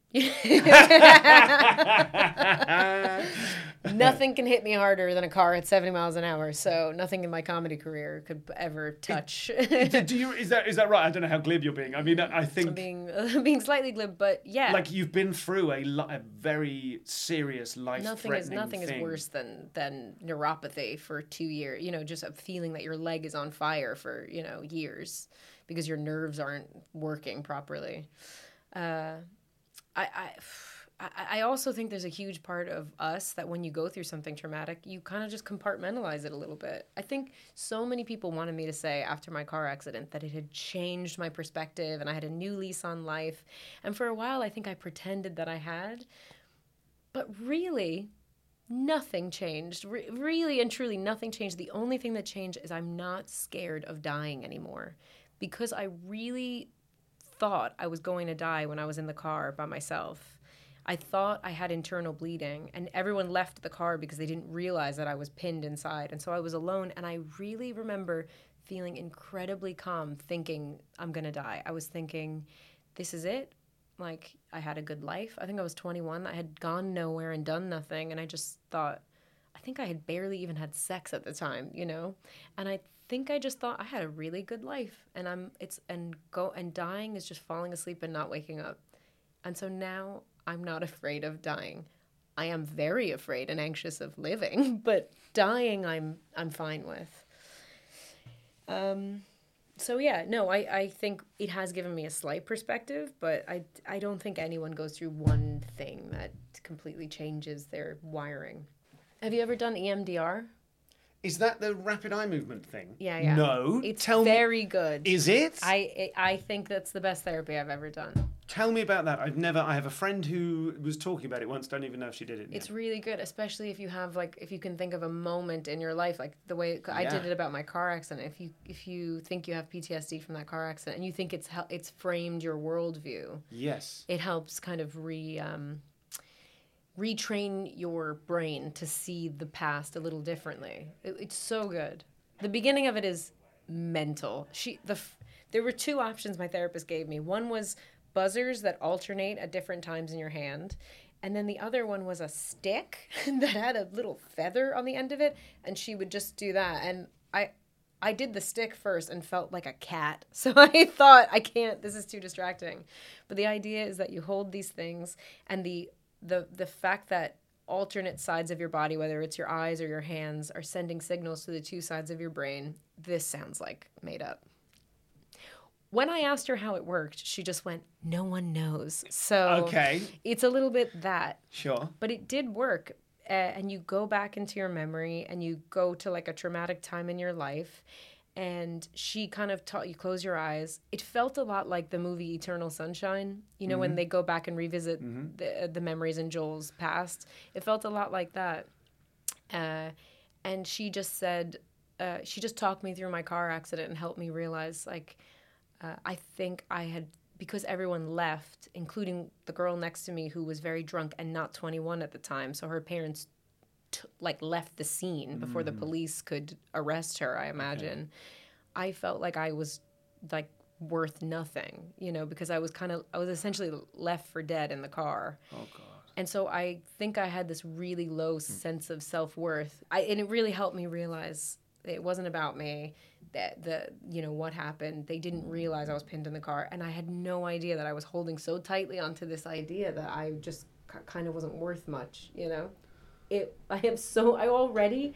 Speaker 3: Nothing can hit me harder than a car at seventy miles an hour, so nothing in my comedy career could ever touch.
Speaker 1: Do you? Is that is that right? I don't know how glib you're being. I mean, I think
Speaker 3: I'm being uh, being slightly glib, but yeah,
Speaker 1: like you've been through a, li- a very serious life-threatening
Speaker 3: nothing is nothing
Speaker 1: thing.
Speaker 3: is worse than than neuropathy for two years. You know, just a feeling that your leg is on fire for you know years because your nerves aren't working properly. uh, I, I, I also think there's a huge part of us that when you go through something traumatic, you kind of just compartmentalize it a little bit. I think so many people wanted me to say after my car accident that it had changed my perspective and I had a new lease on life. And for a while, I think I pretended that I had. But really, nothing changed. Re- really and truly, nothing changed. The only thing that changed is I'm not scared of dying anymore. Because I really thought I was going to die when I was in the car by myself. I thought I had internal bleeding, and everyone left the car because they didn't realize that I was pinned inside. And so I was alone, and I really remember feeling incredibly calm, thinking I'm going to die. I was thinking, this is it. Like, I had a good life. I think I was twenty-one. I had gone nowhere and done nothing. And I just thought, I think I had barely even had sex at the time, you know? And I think I just thought I had a really good life. And I'm, it's, and go, and dying is just falling asleep and not waking up. And so now I'm not afraid of dying. I am very afraid and anxious of living, but dying I'm, I'm fine with. Um, So yeah, no, I, I think it has given me a slight perspective, but I, I don't think anyone goes through one thing that completely changes their wiring. Have you ever done E M D R?
Speaker 1: Is that the rapid eye movement thing?
Speaker 3: Yeah, yeah.
Speaker 1: No.
Speaker 3: It's
Speaker 1: Tell
Speaker 3: very
Speaker 1: me,
Speaker 3: good.
Speaker 1: Is it?
Speaker 3: I I think that's the best therapy I've ever done.
Speaker 1: Tell me about that. I've never. I have a friend who was talking about it once. Don't even know if she did it.
Speaker 3: It's
Speaker 1: yet.
Speaker 3: really good, especially if you have like if you can think of a moment in your life, like the way I
Speaker 1: Yeah.
Speaker 3: did it about my car accident. If you if you think you have P T S D from that car accident and you think it's hel- it's framed your worldview,
Speaker 1: Yes.
Speaker 3: it helps kind of re um, retrain your brain to see the past a little differently. It, it's so good. The beginning of it is mental. She the f- there were two options my therapist gave me. One was buzzers that alternate at different times in your hand. And then the other one was a stick that had a little feather on the end of it. And she would just do that. And I I did the stick first and felt like a cat. So I thought, I can't, this is too distracting. But the idea is that you hold these things and the the the fact that alternate sides of your body, whether it's your eyes or your hands, are sending signals to the two sides of your brain. This sounds like made up. When I asked her how it worked, she just went, no one knows. So
Speaker 1: Okay.
Speaker 3: it's a little bit that.
Speaker 1: Sure.
Speaker 3: But it did work. Uh, and you go back into your memory and you go to like a traumatic time in your life. And she kind of taught you close your eyes. It felt a lot like the movie Eternal Sunshine. You know, mm-hmm. when they go back and revisit mm-hmm. the, the memories in Joel's past. It felt a lot like that. Uh, and she just said, uh, she just talked me through my car accident and helped me realize, like, Uh, I think I had, because everyone left, including the girl next to me who was very drunk and not twenty-one at the time. So her parents, t- like, left the scene mm. before the police could arrest her, I imagine. Okay. I felt like I was, like, worth nothing, you know, because I was kind of, I was essentially left for dead in the car.
Speaker 1: Oh, God.
Speaker 3: And so I think I had this really low mm. sense of self-worth. I, and it really helped me realize it wasn't about me. That the you know what happened, they didn't realize I was pinned in the car, and I had no idea that I was holding so tightly onto this idea that I just c- kind of wasn't worth much, you know. It I am so I already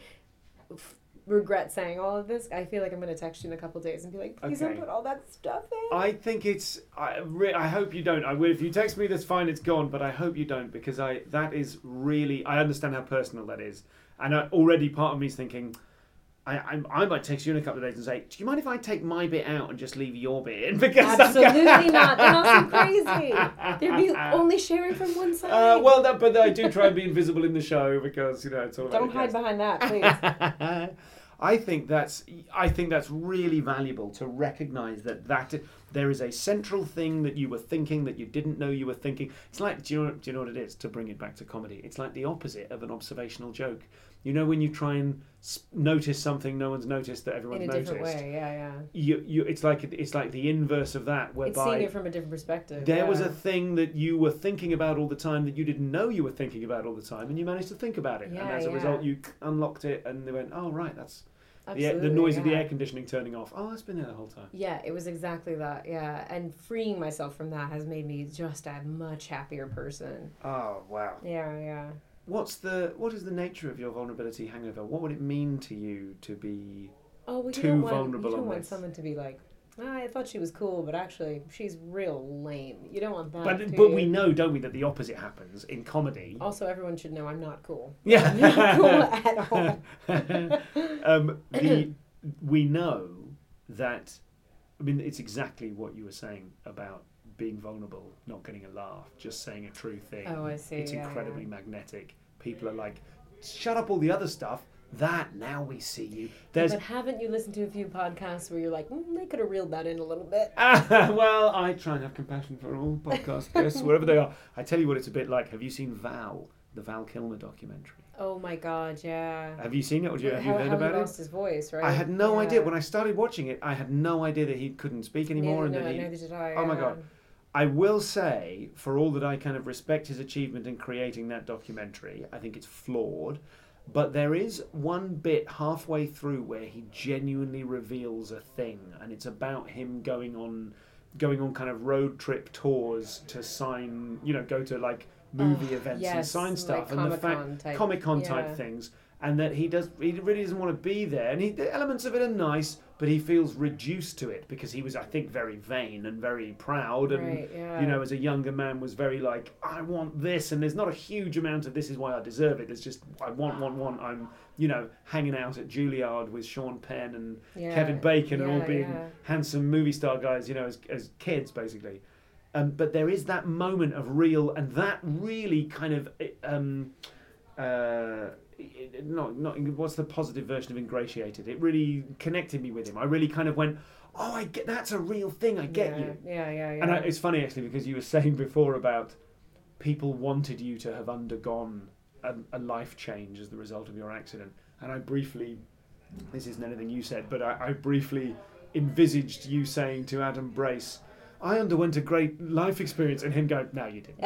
Speaker 3: f- regret saying all of this. I feel like I'm going to text you in a couple of days and be like, please
Speaker 1: okay.
Speaker 3: don't put all that stuff in.
Speaker 1: I think it's I re- I hope you don't. I will. If you text me, that's fine. It's gone. But I hope you don't, because I that is really I understand how personal that is, and I, already part of me is thinking, I, I I might text you in a couple of days and say, do you mind if I take my bit out and just leave your bit in? Because
Speaker 3: absolutely not. They're not so crazy. They're be only sharing from one side.
Speaker 1: Uh, well, that, but I do try and be invisible in the show because, you know, it's all about.
Speaker 3: Don't hide behind that, please.
Speaker 1: I think that's I think that's really valuable to recognise that that there is a central thing that you were thinking that you didn't know you were thinking. It's like, do you know, do you know what it is? To bring it back to comedy, it's like the opposite of an observational joke. You know, when you try and notice something no one's noticed that everyone's noticed.
Speaker 3: In a different way, yeah, yeah.
Speaker 1: You, you, it's like it's like the inverse of that, whereby
Speaker 3: it's seeing it from a different perspective.
Speaker 1: There
Speaker 3: yeah.
Speaker 1: was a thing that you were thinking about all the time that you didn't know you were thinking about all the time, and you managed to think about it,
Speaker 3: yeah,
Speaker 1: and as a
Speaker 3: yeah.
Speaker 1: result, you unlocked it, and they went, "Oh, right, that's the,
Speaker 3: Absolutely,
Speaker 1: the noise
Speaker 3: yeah.
Speaker 1: of the air conditioning turning off. Oh, it's been there the whole time."
Speaker 3: Yeah, it was exactly that. Yeah, and freeing myself from that has made me just a much happier person.
Speaker 1: Oh, wow.
Speaker 3: Yeah, yeah.
Speaker 1: What's the what is the nature of your vulnerability hangover? What would it mean to you to be
Speaker 3: oh, well, you
Speaker 1: too
Speaker 3: don't want,
Speaker 1: vulnerable
Speaker 3: you don't
Speaker 1: on
Speaker 3: want
Speaker 1: this?
Speaker 3: someone to be like I thought she was cool, but actually, she's real lame. You don't want that.
Speaker 1: But
Speaker 3: do
Speaker 1: but
Speaker 3: you?
Speaker 1: we know, don't we, that the opposite happens in comedy.
Speaker 3: Also, everyone should know I'm not cool.
Speaker 1: Yeah.
Speaker 3: I'm not cool at all.
Speaker 1: um, the, we know that, I mean, it's exactly what you were saying about being vulnerable, not getting a laugh, just saying a true thing.
Speaker 3: Oh, I see.
Speaker 1: It's
Speaker 3: yeah,
Speaker 1: incredibly
Speaker 3: yeah.
Speaker 1: magnetic. People are like, shut up all the other stuff. That, now we see you. There's
Speaker 3: But haven't you listened to a few podcasts where you're like, mm, they could have reeled that in a little bit?
Speaker 1: well, I try and have compassion for all podcast guests, wherever they are. I tell you what it's a bit like. Have you seen Val, the Val Kilmer documentary?
Speaker 3: Oh my God, yeah.
Speaker 1: Have you seen it, or do you, have you
Speaker 3: how,
Speaker 1: heard
Speaker 3: how
Speaker 1: about
Speaker 3: he
Speaker 1: it?
Speaker 3: lost his voice, right?
Speaker 1: I had no
Speaker 3: Yeah.
Speaker 1: idea. When I started watching it, I had no idea that he couldn't speak anymore.
Speaker 3: Neither,
Speaker 1: and
Speaker 3: no,
Speaker 1: that he,
Speaker 3: neither did I.
Speaker 1: oh my
Speaker 3: yeah.
Speaker 1: God. I will say, for all that I kind of respect his achievement in creating that documentary, I think it's flawed. But there is one bit halfway through where he genuinely reveals a thing, and it's about him going on, going on kind of road trip tours to sign, you know, go to like movie
Speaker 3: Oh,
Speaker 1: events
Speaker 3: yes,
Speaker 1: and sign
Speaker 3: like
Speaker 1: stuff, and the
Speaker 3: Comic-Con
Speaker 1: fact
Speaker 3: type,
Speaker 1: Comic Con
Speaker 3: yeah.
Speaker 1: type things, and that he does, he really doesn't want to be there, and he, the elements of it are nice, but he feels reduced to it because he was, I think, very vain and very proud, and
Speaker 3: Right, yeah.
Speaker 1: you know, as a younger man, was very like, I want this, and there's not a huge amount of this is why I deserve it. There's just I want, want, want. I'm, you know, hanging out at Juilliard with Sean Penn and
Speaker 3: Yeah,
Speaker 1: Kevin Bacon and all
Speaker 3: yeah,
Speaker 1: being
Speaker 3: yeah.
Speaker 1: handsome movie star guys, you know, as as kids basically. Um, but there is that moment of real, and that really kind of um, uh, not not what's the positive version of ingratiated? It really connected me with him. I really kind of went, oh, I get that's a real thing. I get
Speaker 3: yeah,
Speaker 1: you.
Speaker 3: Yeah, yeah, yeah.
Speaker 1: And I, it's funny actually because you were saying before about people wanted you to have undergone a, a life change as the result of your accident, and I briefly, this isn't anything you said, but I, I briefly envisaged you saying to Adam Brace, I underwent a great life experience, and him going, no, you didn't.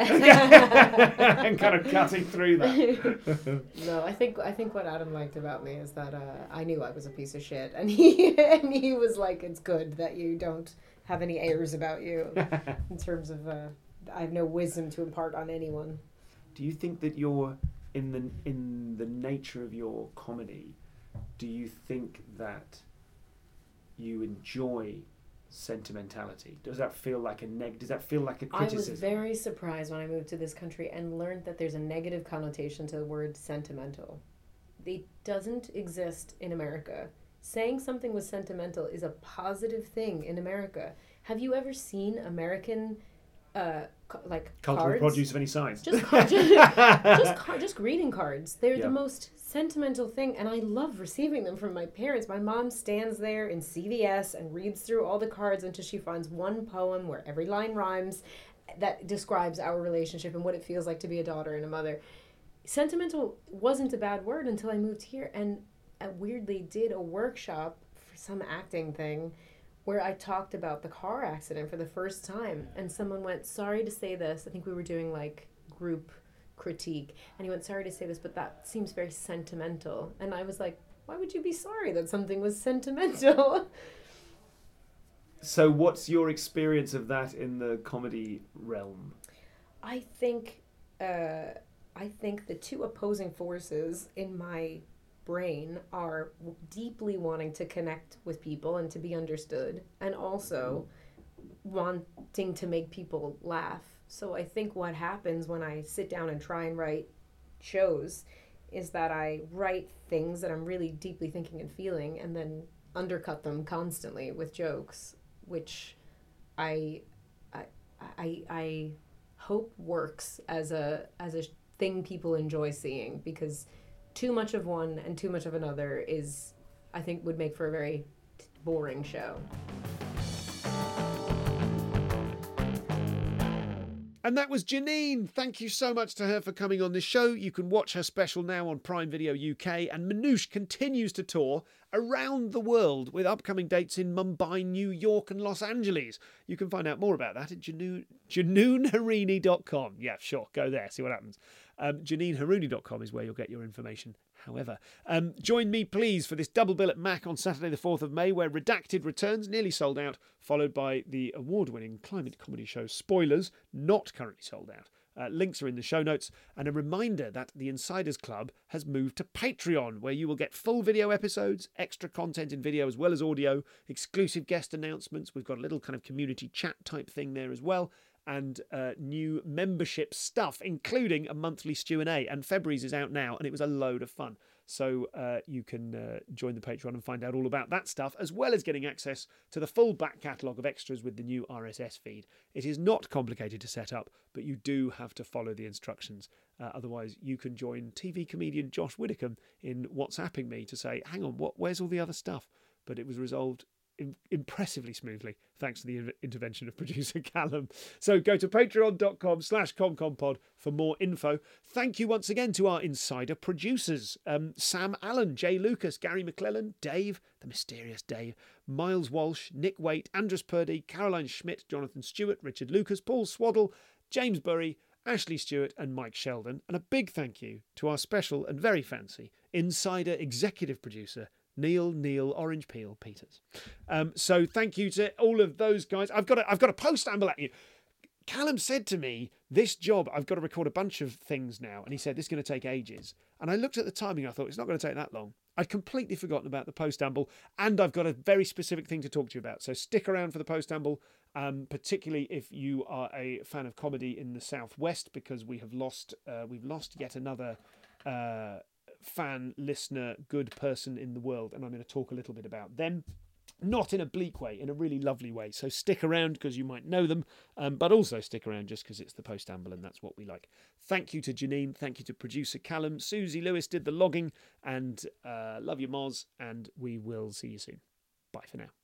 Speaker 1: And kind of cutting through that.
Speaker 3: No, I think I think what Adam liked about me is that uh, I knew I was a piece of shit, and he and he was like, "It's good that you don't have any airs about you." In terms of, uh, I have no wisdom to impart on anyone.
Speaker 1: Do you think that you're in the in the nature of your comedy? Do you think that you enjoy sentimentality? Does that feel like a neg? Does that feel like a criticism?
Speaker 3: I was very surprised when I moved to this country and learned that there's a negative connotation to the word sentimental. It doesn't exist in America. Saying something was sentimental is a positive thing in America. Have you ever seen American, uh, co- like
Speaker 1: Cultural
Speaker 3: cards?
Speaker 1: produce of any size.
Speaker 3: Just car- just just, car- just greeting cards. They're
Speaker 1: Yeah.
Speaker 3: the most sentimental thing, and I love receiving them from my parents. My mom stands there in C V S and reads through all the cards until she finds one poem where every line rhymes that describes our relationship and what it feels like to be a daughter and a mother. Sentimental wasn't a bad word until I moved here, and I weirdly did a workshop for some acting thing where I talked about the car accident for the first time, and someone went, sorry to say this, I think we were doing like group critique, and he went, sorry to say this, but that seems very sentimental. And I was like, why would you be sorry that something was sentimental?
Speaker 1: So what's your experience of that in the comedy realm?
Speaker 3: I think uh, I think the two opposing forces in my brain are deeply wanting to connect with people and to be understood, and also wanting to make people laugh. So I think what happens when I sit down and try and write shows is that I write things that I'm really deeply thinking and feeling, and then undercut them constantly with jokes, which I I I, I hope works as a as a thing people enjoy seeing, because too much of one and too much of another is, I think, would make for a very boring show.
Speaker 1: And that was Janine. Thank you so much to her for coming on this show. You can watch her special now on Prime Video U K, and Manoush continues to tour around the world with upcoming dates in Mumbai, New York and Los Angeles. You can find out more about that at Janoon, Janoon Harini dot com. Yeah, sure, go there, see what happens. Um, Janine Harini dot com is where you'll get your information. However, um, join me, please, for this double bill at Mac on Saturday the fourth of May, where Redacted returns, nearly sold out, followed by the award-winning climate comedy show Spoilers, not currently sold out. Uh, links are in the show notes. And a reminder that the Insiders Club has moved to Patreon, where you will get full video episodes, extra content in video as well as audio, exclusive guest announcements. We've got a little kind of community chat type thing there as well. And uh, new membership stuff, including a monthly Stu and A. And February's is out now, and it was a load of fun. So uh, you can uh, join the Patreon and find out all about that stuff, as well as getting access to the full back catalogue of extras with the new R S S feed. It is not complicated to set up, but you do have to follow the instructions. Uh, otherwise, you can join T V comedian Josh Widdicombe in WhatsApping me to say, hang on, what? Where's all the other stuff? But it was resolved impressively smoothly thanks to the intervention of producer Callum. So go to patreon.com slash comcompod for more info. Thank you once again to our insider producers, um, Sam Allen, Jay Lucas, Gary McClellan, Dave, the mysterious Dave, Miles Walsh, Nick Waite, Andres Purdy, Caroline Schmidt, Jonathan Stewart, Richard Lucas, Paul Swaddle, James Burry, Ashley Stewart and Mike Sheldon. And a big thank you to our special and very fancy insider executive producer, Neil Neil Orange Peel Peters. Um, so thank you to all of those guys. I've got a, I've got a post amble at you. Callum said to me, this job, I've got to record a bunch of things now. And he said, this is going to take ages. And I looked at the timing. I thought, it's not going to take that long. I'd completely forgotten about the post amble. And I've got a very specific thing to talk to you about. So stick around for the post amble, um, particularly if you are a fan of comedy in the Southwest, because we have lost, uh, we've lost yet another uh fan, listener, good person in the world, and I'm going to talk a little bit about them, not in a bleak way, in a really lovely way. So stick around because you might know them, um, but also stick around just because it's the post amble and that's what we like. Thank you to Janine, thank you to producer Callum. Susie Lewis did the logging, and uh, love you, Moz, and we will see you soon. Bye for now.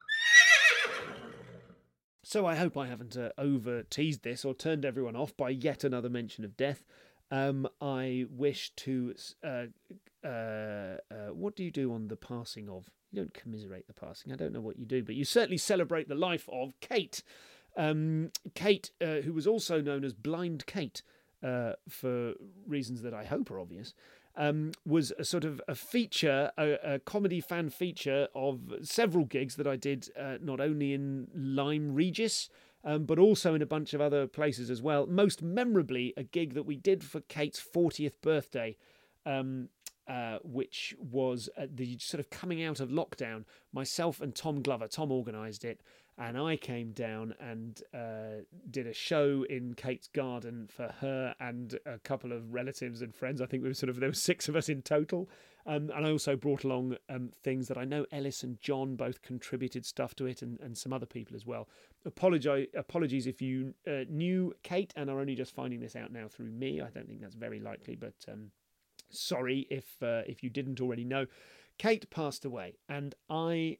Speaker 1: So I hope I haven't uh, over teased this or turned everyone off by yet another mention of death. Um, I wish to. Uh, uh, uh, what do you do on the passing of? You don't commiserate the passing. I don't know what you do, but you certainly celebrate the life of Kate. Um, Kate, uh, who was also known as Blind Kate, uh, for reasons that I hope are obvious, um, was a sort of a feature, a, a comedy fan feature of several gigs that I did, uh, not only in Lyme Regis, Um, but also in a bunch of other places as well. Most memorably, a gig that we did for Kate's fortieth birthday, um, uh, which was at the sort of coming out of lockdown. Myself and Tom Glover, Tom organised it, and I came down and uh, did a show in Kate's garden for her and a couple of relatives and friends. I think we were sort of, there were six of us in total. Um, and I also brought along um, things that I know Ellis and John both contributed stuff to it, and, and some other people as well. Apologize, apologies if you uh, knew Kate and are only just finding this out now through me. I don't think that's very likely, but um, sorry if uh, if you didn't already know. Kate passed away, and I...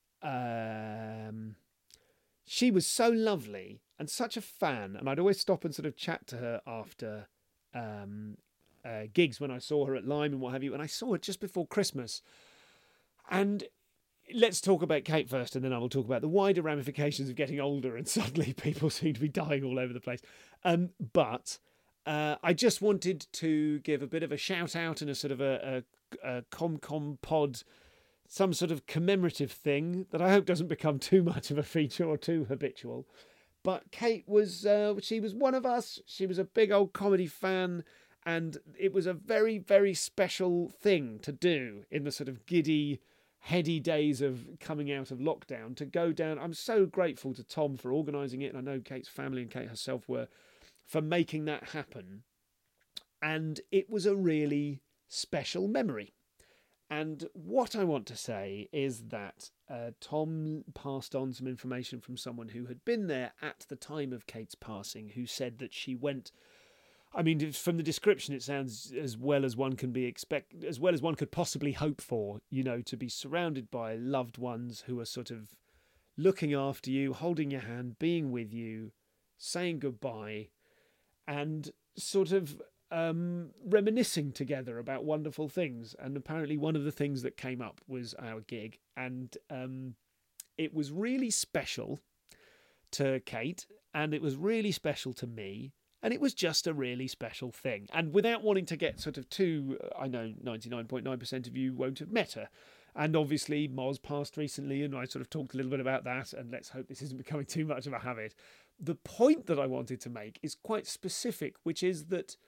Speaker 1: Um, she was so lovely and such a fan, and I'd always stop and sort of chat to her after... Um, Uh, gigs when I saw her at Lyme and what have you, and I saw her just before Christmas. And let's talk about Kate first, and then I will talk about the wider ramifications of getting older and suddenly people seem to be dying all over the place. Um, but uh, I just wanted to give a bit of a shout out and a sort of a, a, a ComCom pod, some sort of commemorative thing that I hope doesn't become too much of a feature or too habitual. But Kate was, uh, she was one of us. She was a big old comedy fan. And it was a very, very special thing to do in the sort of giddy, heady days of coming out of lockdown, to go down. I'm so grateful to Tom for organising it. And I know Kate's family and Kate herself were, for making that happen. And it was a really special memory. And what I want to say is that uh, Tom passed on some information from someone who had been there at the time of Kate's passing, who said that she went... I mean, from the description, it sounds as well as one can be expect, as well as one could possibly hope for, you know, to be surrounded by loved ones who are sort of looking after you, holding your hand, being with you, saying goodbye, and sort of um, reminiscing together about wonderful things. And apparently one of the things that came up was our gig, and um, it was really special to Kate, and it was really special to me. And it was just a really special thing. And without wanting to get sort of too, I know ninety-nine point nine percent of you won't have met her. And obviously Moz passed recently, and I sort of talked a little bit about that, and let's hope this isn't becoming too much of a habit. The point that I wanted to make is quite specific, which is that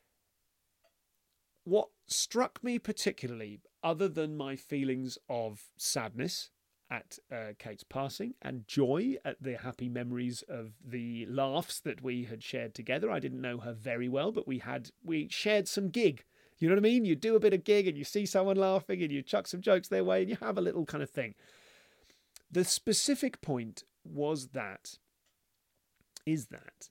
Speaker 1: what struck me particularly, other than my feelings of sadness at uh, Kate's passing and joy at the happy memories of the laughs that we had shared together. I didn't know her very well, but we had we shared some gig. You know what I mean? You do a bit of gig and you see someone laughing and you chuck some jokes their way and you have a little kind of thing. The specific point was that, is that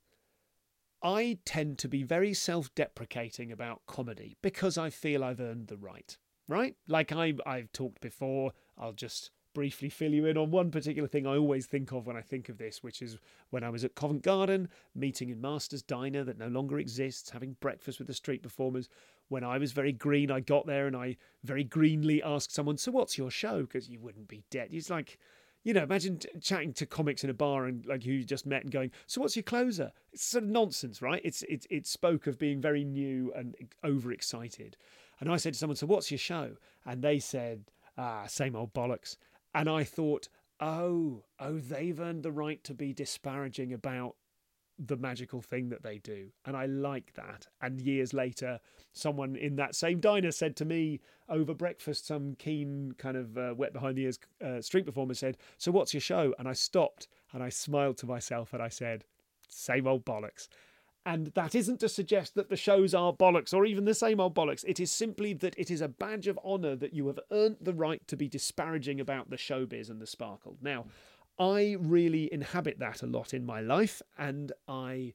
Speaker 1: I tend to be very self-deprecating about comedy because I feel I've earned the right, right? Like I, I've talked before, I'll just briefly fill you in on one particular thing I always think of when I think of this, which is when I was at Covent Garden, meeting in Master's Diner that no longer exists, having breakfast with the street performers. When I was very green, I got there and I very greenly asked someone, so what's your show? Because you wouldn't be dead. It's like, you know, imagine t- chatting to comics in a bar and like who you just met and going, so what's your closer? It's sort of nonsense, right? It's it, it spoke of being very new and overexcited. And I said to someone, so what's your show? And they said, ah, same old bollocks. And I thought, oh, oh, they've earned the right to be disparaging about the magical thing that they do. And I like that. And years later, someone in that same diner said to me over breakfast, some keen kind of uh, wet behind the ears uh, street performer said, so what's your show? And I stopped and I smiled to myself and I said, same old bollocks. And that isn't to suggest that the shows are bollocks or even the same old bollocks. It is simply that it is a badge of honour that you have earned the right to be disparaging about the showbiz and the sparkle. Now, I really inhabit that a lot in my life, and I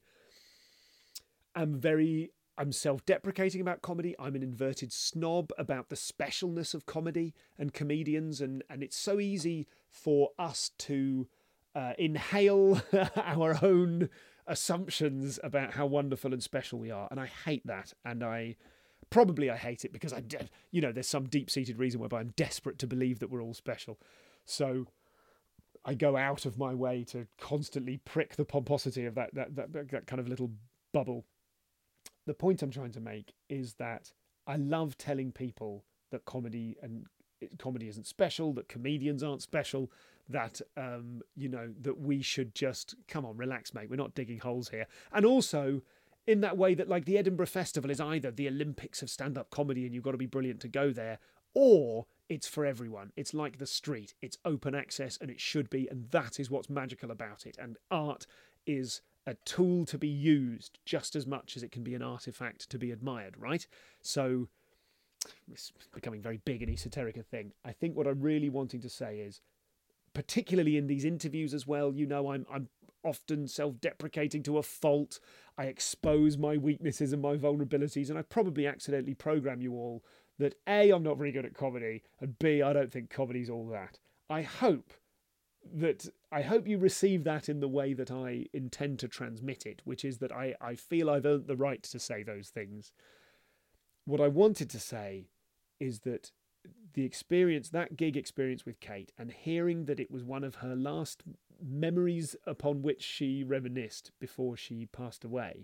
Speaker 1: am very, I'm self-deprecating about comedy. I'm an inverted snob about the specialness of comedy and comedians, and, and it's so easy for us to uh, inhale our own assumptions about how wonderful and special we are, and I hate that, and I probably I hate it because I'm, de- you know, there's some deep-seated reason whereby I'm desperate to believe that we're all special, so I go out of my way to constantly prick the pomposity of that that, that that kind of little bubble. The point I'm trying to make is that I love telling people that comedy and comedy isn't special, that comedians aren't special, that um, you know, that we should just come on, relax, mate. We're not digging holes here. And also in that way that like the Edinburgh Festival is either the Olympics of stand-up comedy and you've got to be brilliant to go there, or it's for everyone. It's like the street. It's open access and it should be. And that is what's magical about it. And art is a tool to be used just as much as it can be an artifact to be admired, right? So it's becoming very big and esoteric a thing. I think what I'm really wanting to say is, particularly in these interviews as well, you know, I'm I'm often self-deprecating to a fault. I expose my weaknesses and my vulnerabilities, and I probably accidentally program you all that A, I'm not very good at comedy, and B, I don't think comedy's all that. I hope that I hope you receive that in the way that I intend to transmit it, which is that I, I feel I've earned the right to say those things. What I wanted to say is that the experience, that gig experience with Kate, and hearing that it was one of her last memories upon which she reminisced before she passed away,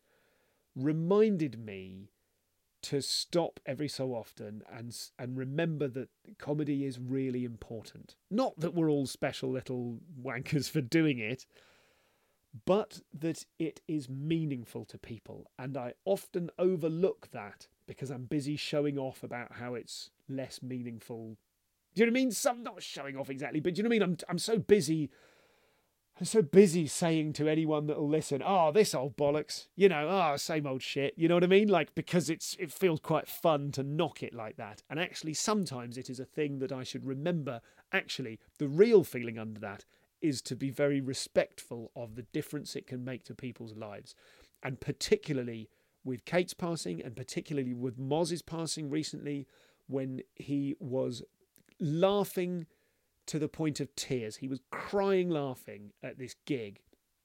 Speaker 1: reminded me to stop every so often and and remember that comedy is really important. Not that we're all special little wankers for doing it, but that it is meaningful to people. And I often overlook that because I'm busy showing off about how it's less meaningful. Do you know what I mean? Some not showing off exactly, but do you know what I mean? I'm I'm so busy. I'm so busy saying to anyone that'll listen, oh, this old bollocks, you know, oh, same old shit. You know what I mean? Like, because it's it feels quite fun to knock it like that. And actually, sometimes it is a thing that I should remember. Actually, the real feeling under that is to be very respectful of the difference it can make to people's lives. And particularly with Kate's passing, and particularly with Moz's passing recently, when he was laughing to the point of tears. He was crying laughing at this gig.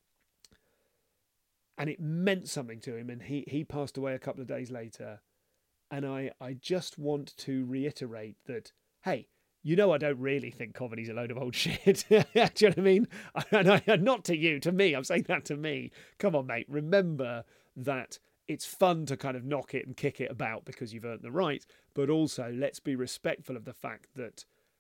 Speaker 1: And it meant something to him. And he, he passed away a couple of days later. And I, I just want to reiterate that, hey, you know I don't really think comedy's a load of old shit. Do you know what I mean? And I, not to you, to me. I'm saying that to me. Come on, mate. Remember that it's fun to kind of knock it and kick it about because you've earned the right. But also, let's be respectful of the fact that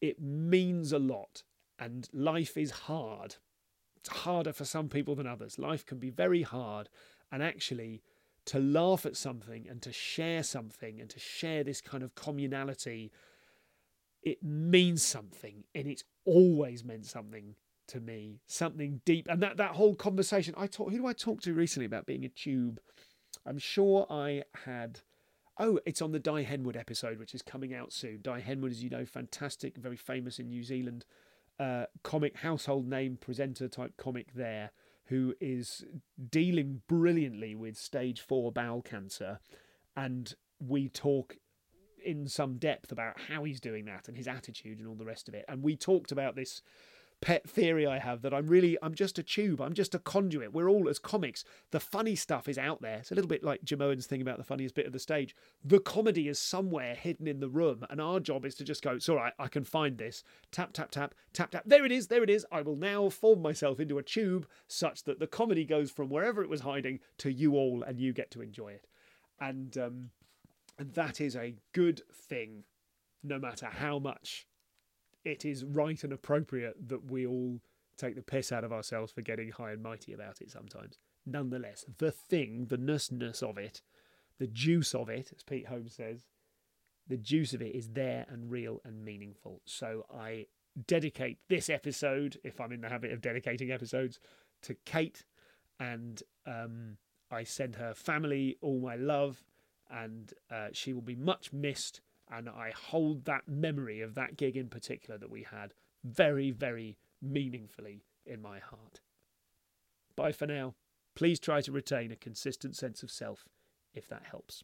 Speaker 1: it means a lot. And life is hard. It's harder for some people than others. Life can be very hard. And actually, to laugh at something and to share something and to share this kind of communality, it means something. And it's always meant something to me, something deep. And that, that whole conversation, I talk, who do I talk to recently about being a tube? I'm sure I had... Oh, it's on the Di Henwood episode, which is coming out soon. Di Henwood, as you know, fantastic, very famous in New Zealand, uh, comic, household name, presenter type comic there, who is dealing brilliantly with stage four bowel cancer. And we talk in some depth about how he's doing that and his attitude and all the rest of it. And we talked about this pet theory I have that I'm really, I'm just a tube. I'm just a conduit. We're all, as comics, the funny stuff is out there. It's a little bit like Jim Owen's thing about the funniest bit of the stage. The comedy is somewhere hidden in the room, and our job is to just go, it's all right, I can find this. Tap, tap, tap, tap, tap. There it is, there it is. I will now form myself into a tube such that the comedy goes from wherever it was hiding to you all, and you get to enjoy it. And, um, and that is a good thing, no matter how much it is right and appropriate that we all take the piss out of ourselves for getting high and mighty about it sometimes. Nonetheless, the thing, the ness-ness of it, the juice of it, as Pete Holmes says, the juice of it is there and real and meaningful. So I dedicate this episode, if I'm in the habit of dedicating episodes, to Kate, and um, I send her family all my love, and uh, she will be much missed. And I hold that memory of that gig in particular that we had very, very meaningfully in my heart. Bye for now. Please try to retain a consistent sense of self, if that helps.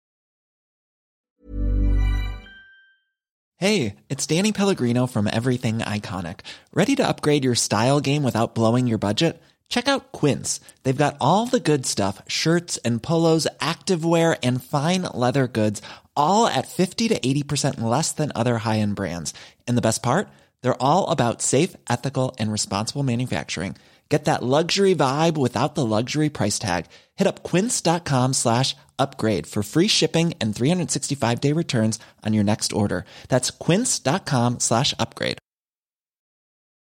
Speaker 5: Hey, it's Danny Pellegrino from Everything Iconic. Ready to upgrade your style game without blowing your budget? Check out Quince. They've got all the good stuff, shirts and polos, activewear, and fine leather goods, all at fifty to eighty percent less than other high-end brands. And the best part? They're all about safe, ethical, and responsible manufacturing. Get that luxury vibe without the luxury price tag. Hit up quince.com slash upgrade for free shipping and three sixty-five day returns on your next order. That's quince.com slash upgrade.